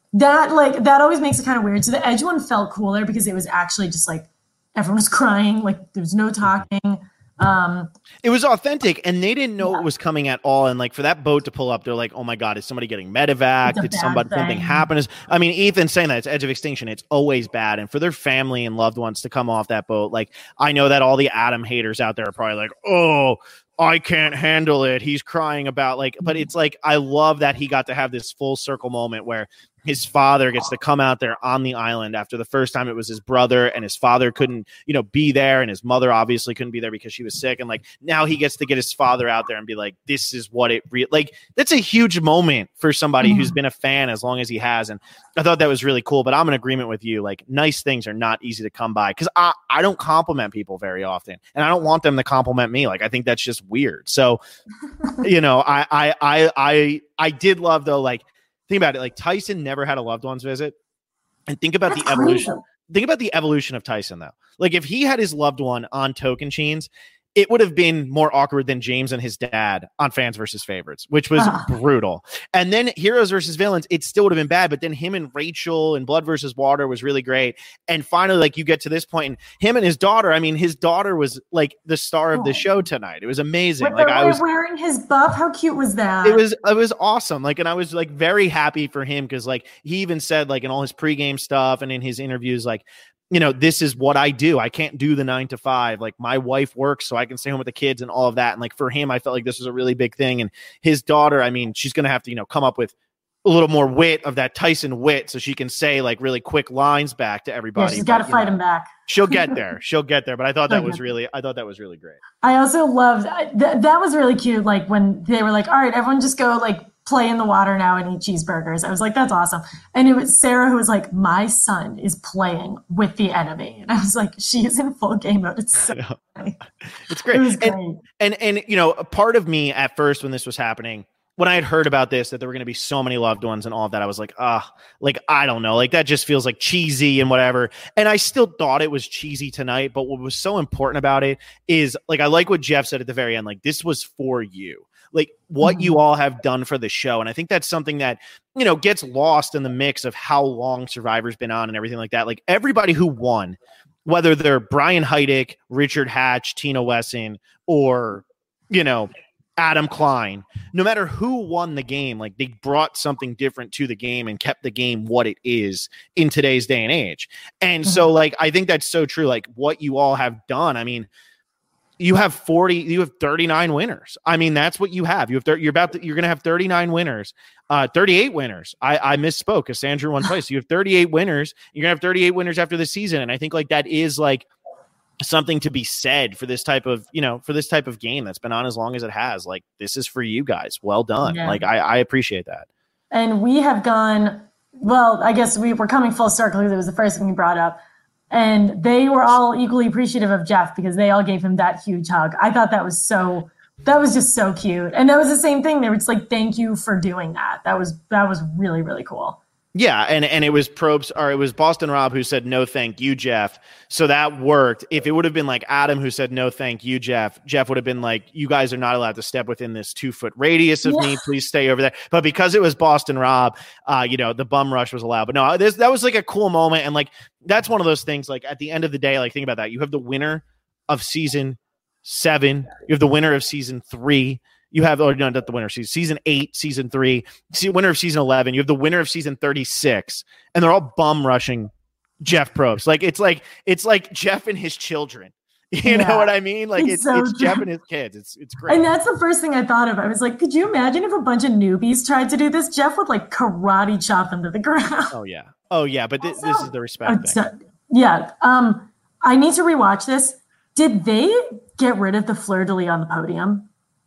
that like that always makes it kind of weird. So the Edge one felt cooler because it was actually just like everyone was crying, like there was no talking. Um, it was authentic, and they didn't know yeah. it was coming at all. And like for that boat to pull up, they're like, "Oh my god, is somebody getting medevac? Did somebody thing. something happen?" I mean, Ethan's saying that it's Edge of Extinction. It's always bad, and for their family and loved ones to come off that boat, like I know that all the Adam haters out there are probably like, "Oh, I can't handle it. He's crying about like," but it's like I love that he got to have this full circle moment where his father gets to come out there on the island after the first time it was his brother, and his father couldn't, you know, be there, and his mother obviously couldn't be there because she was sick. And like now he gets to get his father out there and be like, this is what it re-. like. That's a huge moment for somebody mm-hmm. who's been a fan as long as he has. And I thought that was really cool. But I'm in agreement with you. Like nice things are not easy to come by because I, I don't compliment people very often, and I don't want them to compliment me. Like I think that's just weird. So, you know, I I I I I did love though, like. Think about it. Like Tyson never had a loved ones visit, and think about That's the evolution. Crazy. Think about the evolution of Tyson though. Like if he had his loved one on Tocantins, it would have been more awkward than James and his dad on Fans versus Favorites, which was uh. brutal. And then Heroes versus Villains, it still would have been bad. But then him and Rachel and Blood versus Water was really great. And finally, like you get to this point, and him and his daughter. I mean, his daughter was like the star of the show tonight. It was amazing. Wait, like I was wearing his buff. How cute was that? It was it was awesome. Like, and I was like very happy for him because like he even said like in all his pregame stuff and in his interviews, like, you know, this is what I do. I can't do the nine to five. Like my wife works so I can stay home with the kids and all of that. And like for him, I felt like this was a really big thing. And his daughter, I mean, she's going to have to, you know, come up with a little more wit of that Tyson wit so she can say like really quick lines back to everybody. Yeah, she's got to fight know, him back. She'll get there. She'll get there. But I thought that was really, I thought that was really great. I also loved th- that was really cute. Like when they were like, all right, everyone just go like play in the water now and eat cheeseburgers. I was like, that's awesome. And it was Sarah who was like, my son is playing with the enemy. And I was like, she is in full game mode. It's so funny. It's great. It was great. And, and, and, you know, a part of me at first when this was happening, when I had heard about this, that there were going to be so many loved ones and all of that, I was like, ah, like, I don't know. Like, that just feels like cheesy and whatever. And I still thought it was cheesy tonight. But what was so important about it is, like, I like what Jeff said at the very end. Like, this was for you. Like, what mm-hmm. you all have done for the show. And I think that's something that, you know, gets lost in the mix of how long Survivor's been on and everything like that. Like, everybody who won, whether they're Brian Heidick, Richard Hatch, Tina Wesson, or, you know, Adam Klein, no matter who won the game, like they brought something different to the game and kept the game what it is in today's day and age. And mm-hmm. so like, I think that's so true. Like what you all have done. I mean, you have forty, you have thirty-nine winners. I mean, that's what you have. You have, thirty, you're about to, you're going to have thirty-nine winners, uh, thirty-eight winners. I, I misspoke. Cassandra won twice. So you have thirty-eight winners. You're going to have thirty-eight winners after the season. And I think like that is like something to be said for this type of, you know, for this type of game that's been on as long as it has. Like, this is for you guys. Well done. Yeah. Like, I, I appreciate that. And we have gone, well, I guess we were coming full circle because it was the first thing we brought up. And they were all equally appreciative of Jeff because they all gave him that huge hug. I thought that was so, that was just so cute. And that was the same thing. They were just like, thank you for doing that. That was, that was really, really cool. Yeah, and, and it was Probst, or it was Boston Rob who said, no, thank you, Jeff. So that worked. If it would have been like Adam who said, no, thank you, Jeff, Jeff would have been like, you guys are not allowed to step within this two-foot radius of yeah. me. Please stay over there. But because it was Boston Rob, uh, you know, the bum rush was allowed. But no, this, that was like a cool moment. And like, that's one of those things, like at the end of the day, like think about that. You have the winner of season seven. You have the winner of season three. You have, or no, not the winner of season, season eight, season three, see, winner of season eleven. You have the winner of season thirty-six, and they're all bum rushing Jeff Probst. Like it's like it's like Jeff and his children. You yeah. know what I mean? Like it's it's, so it's Jeff and his kids. It's it's great. And that's the first thing I thought of. I was like, could you imagine if a bunch of newbies tried to do this? Jeff would like karate chop them to the ground. Oh yeah, oh yeah. But th- also, this is the respect uh, thing. So, yeah. Um, I need to rewatch this. Did they get rid of the fleur de lis on the podium?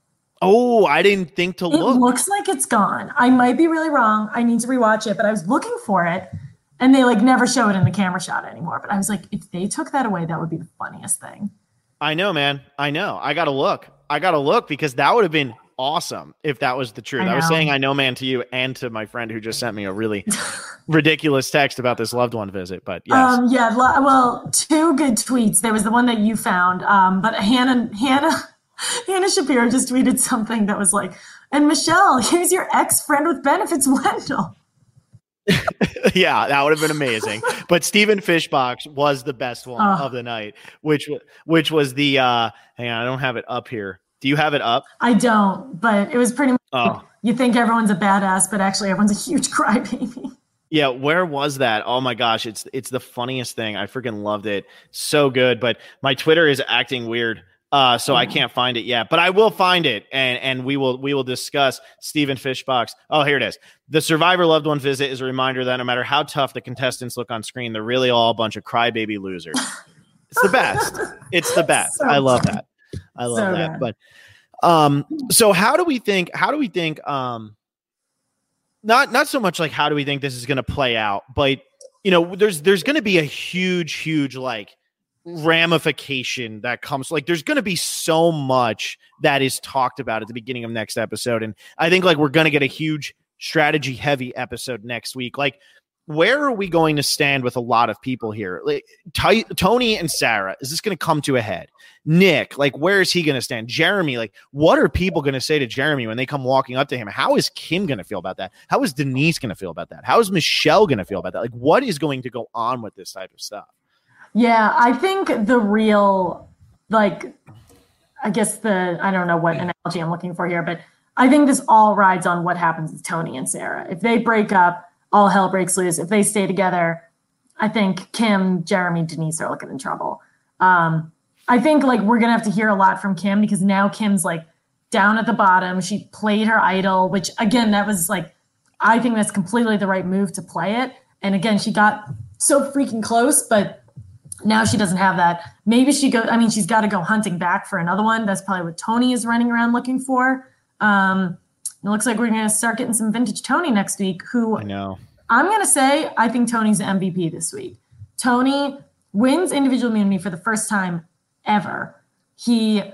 Oh, I didn't think to it look. It looks like it's gone. I might be really wrong. I need to rewatch it, but I was looking for it and they like never show it in the camera shot anymore. But I was like, if they took that away, that would be the funniest thing. I know, man. I know. I got to look. I got to look because that would have been awesome if that was the truth. I, I was saying I know, man, to you and to my friend who just sent me a really ridiculous text about this loved one visit. But yes. Um, yeah, well, two good tweets. There was the one that you found, um, but Hannah, Hannah, Hannah Shapiro just tweeted something that was like, and Michelle, here's your ex-friend with benefits, Wendell. Yeah, that would have been amazing. But Stephen Fishbox was the best one Oh. of the night, which which was the uh hang on, I don't have it up here. Do you have it up? I don't, but it was pretty much Oh. you think everyone's a badass, but actually everyone's a huge crybaby. Yeah, where was that? Oh my gosh, it's it's the funniest thing. I freaking loved it. So good, but my Twitter is acting weird. Uh, so I can't find it yet, but I will find it, and and we will we will discuss Stephen Fishbox. Oh, here it is. The Survivor Loved One visit is a reminder that no matter how tough the contestants look on screen, they're really all a bunch of crybaby losers. It's the best. It's the best. So I love funny. that. I love So that. good. But um, so how do we think? How do we think? Um, not not so much like how do we think this is going to play out, but you know, there's there's going to be a huge, huge like. ramification that comes like there's going to be so much that is talked about at the beginning of next episode, and I think like we're going to get a huge strategy heavy episode next week. Like, where are we going to stand with a lot of people here? Like Ty- Tony and Sarah, is this going to come to a head? Nick, like, where is he going to stand? Jeremy, like, what are people going to say to Jeremy when they come walking up to him? How is Kim going to feel about that? How is Denise going to feel about that? How is Michelle going to feel about that? Like, what is going to go on with this type of stuff? Yeah, I think the real, like, I guess the, I don't know what analogy I'm looking for here, but I think this all rides on what happens with Tony and Sarah. If they break up, all hell breaks loose. If they stay together, I think Kim, Jeremy, Denise are looking in trouble. Um, I think, like, we're going to have to hear a lot from Kim because now Kim's, like, down at the bottom. She played her idol, which, again, that was, like, I think that's completely the right move to play it. And, again, she got so freaking close, but now she doesn't have that. Maybe she go. I mean, she's got to go hunting back for another one. That's probably what Tony is running around looking for. Um, it looks like we're going to start getting some vintage Tony next week. Who I know. I'm going to say I think Tony's the M V P this week. Tony wins individual immunity for the first time ever. He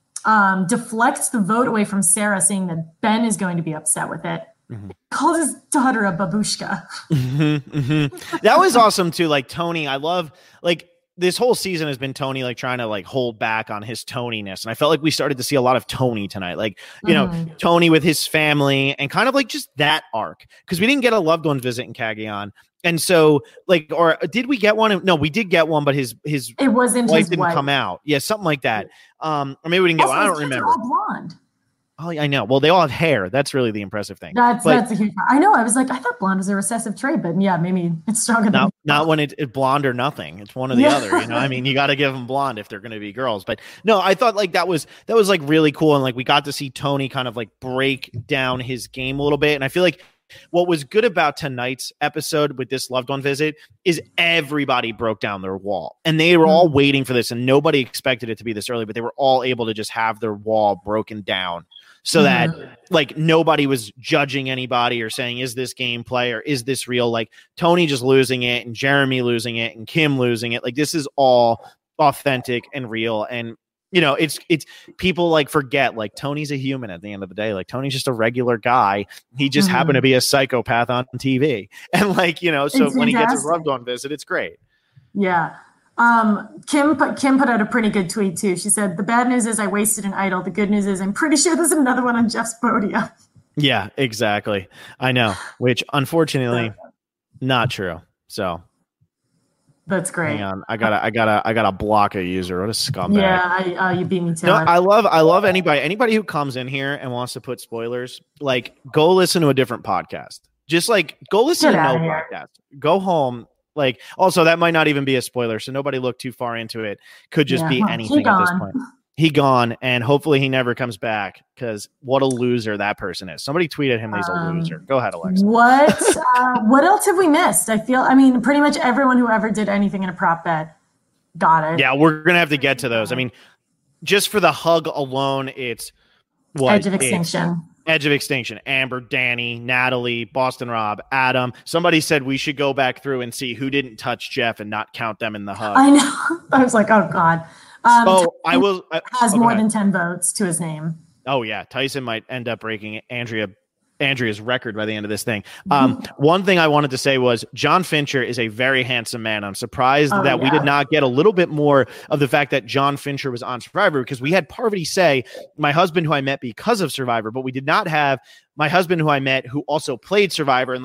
um, deflects the vote away from Sarah, saying that Ben is going to be upset with it. Mm-hmm. Called his daughter a babushka. Mm-hmm, mm-hmm. That was awesome too. Like Tony, I love like. This whole season has been Tony like trying to like hold back on his Toniness. And I felt like we started to see a lot of Tony tonight. Like, you mm-hmm. know, Tony with his family and kind of like just that arc. Because we didn't get a loved one visit in Cagayan. And so like, or did we get one? No, we did get one, but his his it wasn't wife his didn't wife. come out. Yeah, something like that. Um, or maybe we didn't get also, one. I don't his kids remember. are all blonde. Oh, I know. Well, they all have hair. That's really the impressive thing. That's but that's a huge. I know. I was like, I thought blonde was a recessive trait, but yeah, maybe it's stronger than. Not, not when it, it's blonde or nothing. It's one or the Yeah. other. You know, I mean, you got to give them blonde if they're going to be girls. But no, I thought like that was that was like really cool, and like we got to see Tony kind of like break down his game a little bit, and I feel like. What was good about tonight's episode with this loved one visit is everybody broke down their wall, and they were all waiting for this, and nobody expected it to be this early, but they were all able to just have their wall broken down so that like nobody was judging anybody or saying, is this gameplay or is this real? Like Tony just losing it and Jeremy losing it and Kim losing it. Like this is all authentic and real. And you know, it's it's people like forget like Tony's a human at the end of the day. Like Tony's just a regular guy. He just mm-hmm. happened to be a psychopath on T V. And like, you know, so it's when fantastic. he gets his loved one visit, it's great. Yeah. Um, Kim put Kim put out a pretty good tweet too. She said, the bad news is I wasted an idol. The good news is I'm pretty sure there's another one on Jeff's podium. Yeah, exactly. I know, which unfortunately not true. So that's great. Hang on, I gotta, I gotta, I gotta block a user. What a scumbag! Yeah, I, uh, you beat me to no, it. I love, I love anybody, anybody who comes in here and wants to put spoilers. Like, go listen to a different podcast. Just like go listen Get to no here. podcast. Go home. Like, also that might not even be a spoiler, so nobody look too far into it. Could just Yeah, be well, anything he at this gone. point. He gone, and hopefully he never comes back. Because what a loser that person is. Somebody tweeted him that he's a Um, loser. Go ahead, Alexa. What? uh, what else have we missed? I feel. I mean, pretty much everyone who ever did anything in a prop bet got it. Yeah, we're gonna have to get to those. I mean, just for the hug alone, it's what Edge of It's Extinction. Edge of Extinction. Amber, Danny, Natalie, Boston Rob, Adam. Somebody said we should go back through and see who didn't touch Jeff and not count them in the hug. I know. I was like, oh god. Um, oh, I will. I, has oh, more go ahead. than ten votes to his name. Oh yeah, Tyson might end up breaking Andrea Andrea's record by the end of this thing. Um, one thing I wanted to say was John Fincher is a very handsome man. I'm surprised Oh, that we yeah. did not get a little bit more of the fact that John Fincher was on Survivor, because we had Parvati say, my husband who I met because of Survivor, but we did not have my husband who I met who also played Survivor. And like,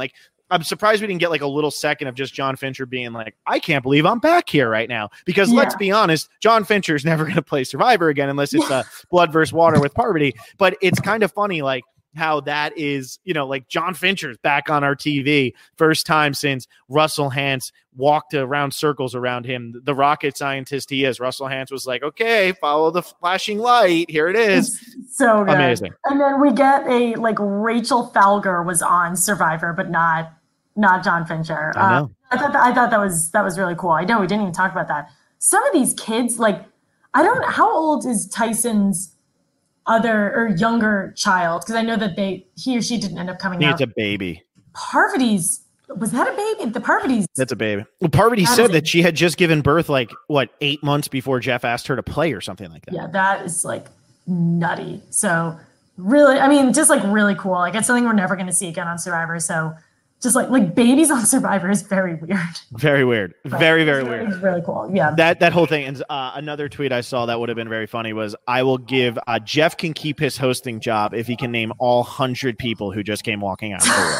I'm surprised we didn't get like a little second of just John Fincher being like, I can't believe I'm back here right now. Because yeah. let's be honest, John Fincher is never going to play Survivor again unless it's a uh, blood versus water with Parvati. But it's kind of funny, like how that is, you know, like John Fincher's back on our T V, first time since Russell Hantz walked around circles around him. The rocket scientist he is. Russell Hantz was like, okay, follow the flashing light. Here it is. It's so good. Amazing. And then we get a, like, Rachel Felger was on Survivor, but not not John Fincher. I know. Um, I thought that, I thought that was that was really cool. I know we didn't even talk about that. Some of these kids, like, I don't know, how old is Tyson's other or younger child? Because I know that they he or she didn't end up coming I think out. It's a baby. Parvati's was that a baby? The Parvati's That's a baby. Well, Parvati said that she had just given birth like what eight months before Jeff asked her to play or something like that. Yeah, that is like nutty. So really, I mean, just like really cool. Like it's something we're never going to see again on Survivor. So just like like babies on Survivor is very weird. Very weird. But very very it's weird. It's really cool. Yeah. That that whole thing. And uh, another tweet I saw that would have been very funny was, I will give uh, Jeff can keep his hosting job if he can name all hundred people who just came walking out.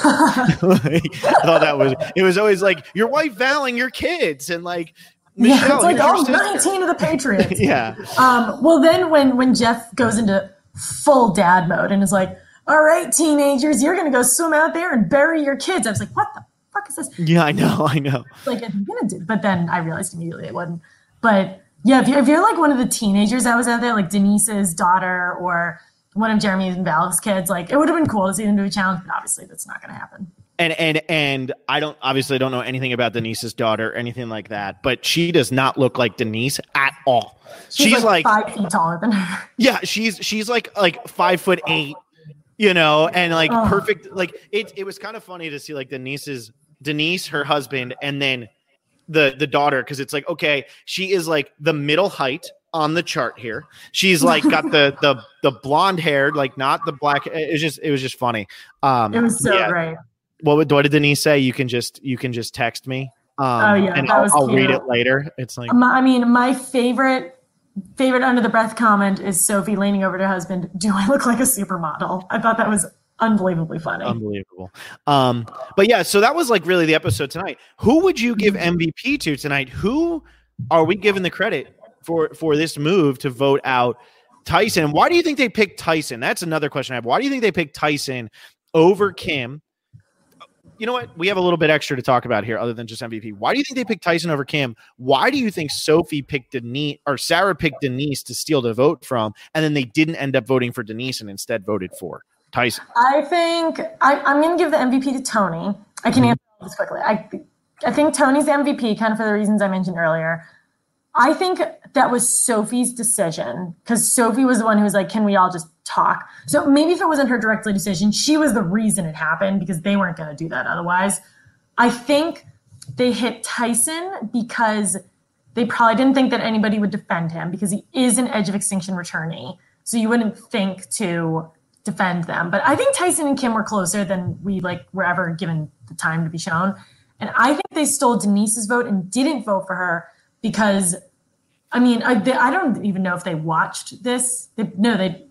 Of the like, I thought that was. It was always like your wife Val and your kids and like. Michelle, yeah, it's like all oh, nineteen of the Patriots. yeah. Um. Well, then when when Jeff goes into full dad mode and is like, all right, teenagers, you're going to go swim out there and bury your kids. I was like, what the fuck is this? Yeah, I know, I know. Like, I'm going to do, but then I realized immediately it wasn't. But yeah, if you're, if you're like one of the teenagers that was out there, like Denise's daughter or one of Jeremy and Val's kids, like it would have been cool to see them do a challenge, but obviously that's not going to happen. And and and I don't obviously don't know anything about Denise's daughter or anything like that, but she does not look like Denise at all. She's, she's like, like five feet taller than her. Yeah, she's she's like like five foot eight, you know, and like oh. perfect. Like it it was kind of funny to see like Denise's Denise, her husband, and then the the daughter, because it's like, okay, she is like the middle height on the chart here. She's like got the the the blonde hair, like not the black. It was just it was just funny. Um, it was so yeah. great. What would what did Denise say? You can just you can just text me. Um, oh yeah, and that I'll, was I'll cute. read it later. It's like my, I mean, my favorite favorite under the breath comment is Sophie leaning over to her husband. Do I look like a supermodel? I thought that was unbelievably funny. Unbelievable. Um, but yeah, so that was like really the episode tonight. Who would you give M V P to tonight? Who are we giving the credit for for this move to vote out Tyson? Why do you think they picked Tyson? That's another question I have. Why do you think they picked Tyson over Kim? You know what? We have a little bit extra to talk about here other than just M V P. Why do you think they picked Tyson over Kim? Why do you think Sophie picked Denise or Sarah picked Denise to steal the vote from, and then they didn't end up voting for Denise and instead voted for Tyson? I think I, I'm going to give the M V P to Tony. I can answer this quickly. I, I think Tony's the M V P kind of for the reasons I mentioned earlier. I think that was Sophie's decision because Sophie was the one who was like, can we all just talk? So maybe if it wasn't her directly decision, she was the reason it happened because they weren't going to do that otherwise. I think they hit Tyson because they probably didn't think that anybody would defend him because he is an Edge of Extinction returnee. So you wouldn't think to defend them. But I think Tyson and Kim were closer than we like were ever given the time to be shown. And I think they stole Denise's vote and didn't vote for her because, I mean, I, they, I don't even know if they watched this. They, no, they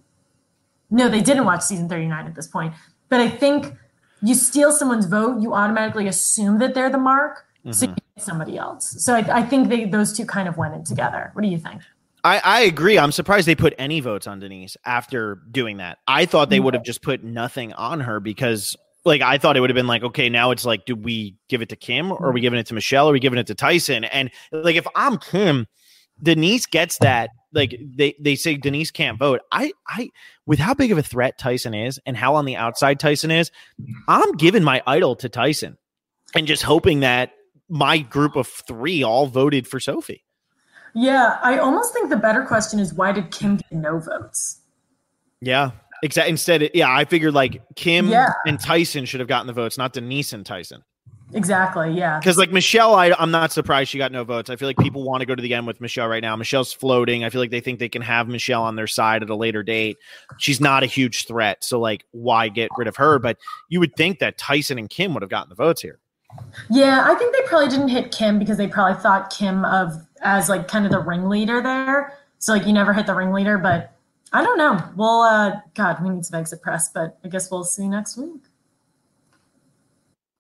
no, they didn't watch season thirty-nine at this point. But I think you steal someone's vote, you automatically assume that they're the mark, mm-hmm. so you get somebody else. So I, I think they those two kind of went in together. What do you think? I, I agree. I'm surprised they put any votes on Denise after doing that. I thought they would have just put nothing on her because, like, I thought it would have been like, okay, now it's like, do we give it to Kim or are we giving it to Michelle? Or are we giving it to Tyson? And like, if I'm Kim, Denise gets that. Like they, they say Denise can't vote. I, I, with how big of a threat Tyson is and how on the outside Tyson is, I'm giving my idol to Tyson and just hoping that my group of three all voted for Sophie. Yeah, I almost think the better question is why did Kim get no votes? Yeah, exactly. Instead, yeah, I figured like Kim yeah. and Tyson should have gotten the votes, not Denise and Tyson. Exactly, yeah. Because like Michelle, I, I'm not surprised she got no votes. I feel like people want to go to the end with Michelle right now. Michelle's floating. I feel like they think they can have Michelle on their side at a later date. She's not a huge threat, so like why get rid of her? But you would think that Tyson and Kim would have gotten the votes here. Yeah, I think they probably didn't hit Kim because they probably thought Kim of as like kind of the ringleader there. So like you never hit the ringleader, but I don't know. Well, uh, God, we need some exit press, but I guess we'll see next week.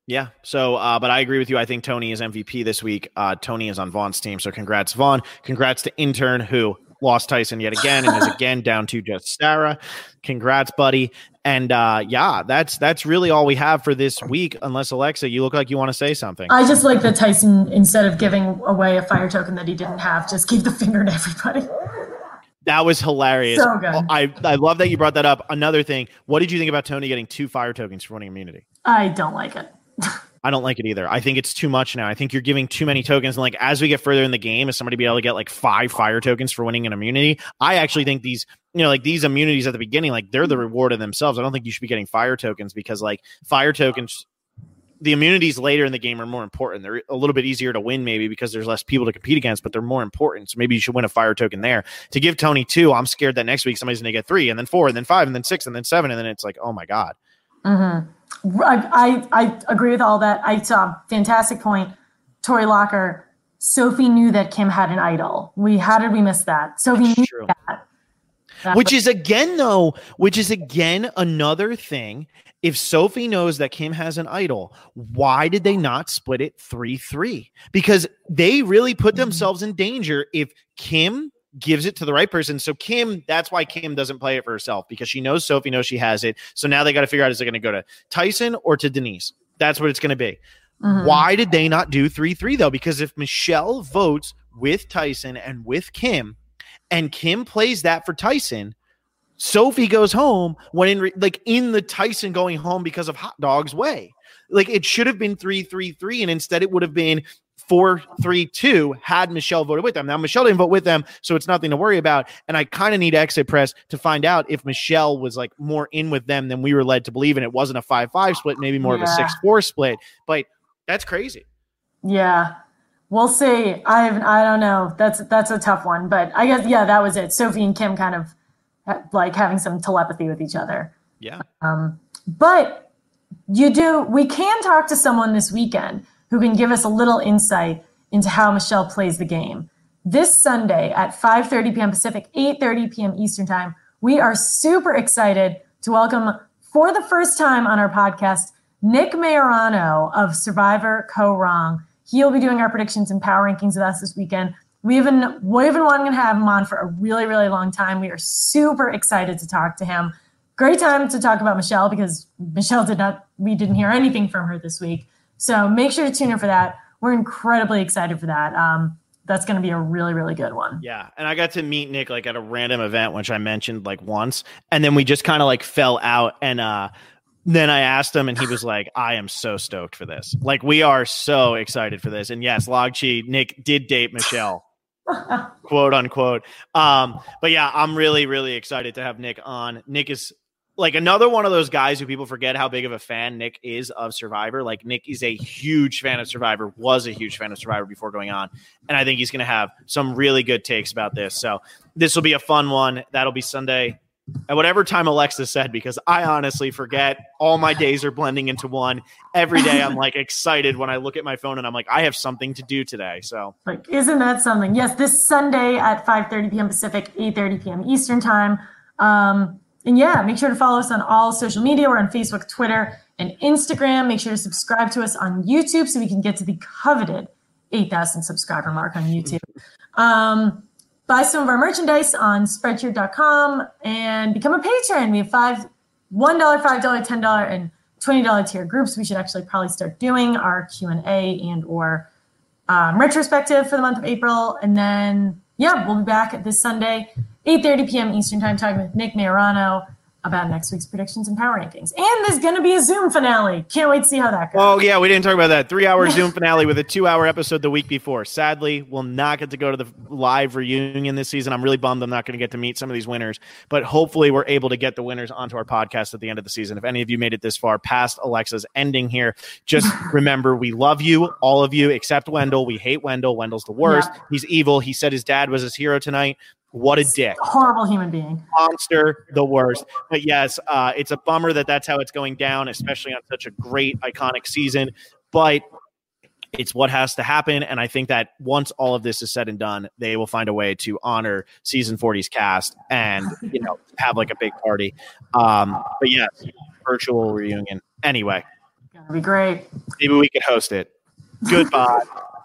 Yeah. So, uh, but I agree with you. I think Tony is M V P this week. Uh, Tony is on Vaughn's team. So congrats, Vaughn. Congrats to Intern, who lost Tyson yet again and is again down to just Sarah. Congrats, buddy. And uh, yeah, that's that's really all we have for this week. Unless, Alexa, you look like you want to say something. I just like that Tyson, instead of giving away a fire token that he didn't have, just gave the finger to everybody. That was hilarious. So good. I, I love that you brought that up. Another thing, what did you think about Tony getting two fire tokens for winning immunity? I don't like it. I don't like it either. I think it's too much now. I think you're giving too many tokens. And like as we get further in the game, is somebody be able to get like five fire tokens for winning an immunity? I actually think these, you know, like these immunities at the beginning, like they're the reward of themselves. I don't think you should be getting fire tokens because like fire tokens, the immunities later in the game are more important. They're a little bit easier to win maybe because there's less people to compete against, but they're more important. So maybe you should win a fire token there. To give Tony two, I'm scared that next week somebody's going to get three and then four and then five and then six and then seven. And then it's like, oh my God. Mm-hmm. I, I I agree with all that. I saw a fantastic point. Tori Locker, Sophie knew that Kim had an idol. We how did we miss that? Sophie That's knew true. that. that. Which is again though, which is again another thing. If Sophie knows that Kim has an idol, why did they not split it three three? Because they really put themselves in danger if Kim gives it to the right person. So Kim, that's why Kim doesn't play it for herself, because she knows Sophie knows she has it. So now they got to figure out, is it going to go to Tyson or to Denise? That's what it's going to be. Mm-hmm. Why did they not do three three though? Because if Michelle votes with Tyson and with Kim and Kim plays that for Tyson, Sophie goes home when in re- like in the Tyson going home because of hot dogs way. Like it should have been three three three, and instead it would have been four three two had Michelle voted with them. Now, Michelle didn't vote with them, so it's nothing to worry about. And I kind of need Exit Press to find out if Michelle was like more in with them than we were led to believe, and it wasn't a five five split, maybe more yeah. of a six four split. But that's crazy. Yeah. We'll see. I I don't know. That's that's a tough one. But I guess, yeah, that was it. Sophie and Kim kind of like having some telepathy with each other. Yeah. Um, but you do, we can talk to someone this weekend who can give us a little insight into how Michelle plays the game. This Sunday at five thirty p.m. Pacific, eight thirty p.m. Eastern Time, we are super excited to welcome, for the first time on our podcast, Nick Majorano of Survivor Co. Wrong. He'll be doing our predictions and power rankings with us this weekend. We've been, we've been wanting to have him on for a really, really long time. We are super excited to talk to him. Great time to talk about Michelle because Michelle did not, we didn't hear anything from her this week. So make sure to tune in for that. We're incredibly excited for that. Um, that's going to be a really, really good one. Yeah. And I got to meet Nick like at a random event, which I mentioned like once. And then we just kind of like fell out. And uh, then I asked him and he was like, I am so stoked for this. Like we are so excited for this. And yes, Logchi, Nick did date Michelle. quote unquote. Um, but yeah, I'm really, really excited to have Nick on. Nick is like another one of those guys who people forget how big of a fan Nick is of Survivor. Like Nick is a huge fan of Survivor, was a huge fan of Survivor before going on. And I think he's going to have some really good takes about this. So this will be a fun one. That'll be Sunday at whatever time Alexa said, because I honestly forget. All my days are blending into one. Every day I'm like excited when I look at my phone and I'm like, I have something to do today. So like, isn't that something? Yes, this Sunday at five thirty p.m. Pacific, eight thirty p.m. Eastern Time. Um, and yeah, make sure to follow us on all social media. We're on Facebook, Twitter, and Instagram. Make sure to subscribe to us on YouTube so we can get to the coveted eight thousand subscriber mark on YouTube. Um, Buy some of our merchandise on spreadshirt dot com and become a patron. We have five, one dollar, five dollars, ten dollars, and twenty dollars tier groups. We should actually probably start doing our Q and A and or um, retrospective for the month of April. And then, yeah, we'll be back this Sunday, eight thirty p.m. Eastern Time, talking with Nick Majorano about next week's predictions and power rankings. And there's going to be a Zoom finale. Can't wait to see how that goes. Oh, yeah, we didn't talk about that. Three-hour Zoom finale with a two-hour episode the week before. Sadly, we'll not get to go to the live reunion this season. I'm really bummed I'm not going to get to meet some of these winners, but hopefully we're able to get the winners onto our podcast at the end of the season. If any of you made it this far past Alexa's ending here, just remember we love you, all of you, except Wendell. We hate Wendell. Wendell's the worst. Yeah. He's evil. He said his dad was his hero tonight. What a dick. Horrible human being. Monster, the worst. But yes, uh, it's a bummer that that's how it's going down, especially on such a great, iconic season. But it's what has to happen. And I think that once all of this is said and done, they will find a way to honor season forty's cast and, you know, have like a big party. Um, but yes, virtual reunion. Anyway, That'd be great. Maybe we could host it. Goodbye.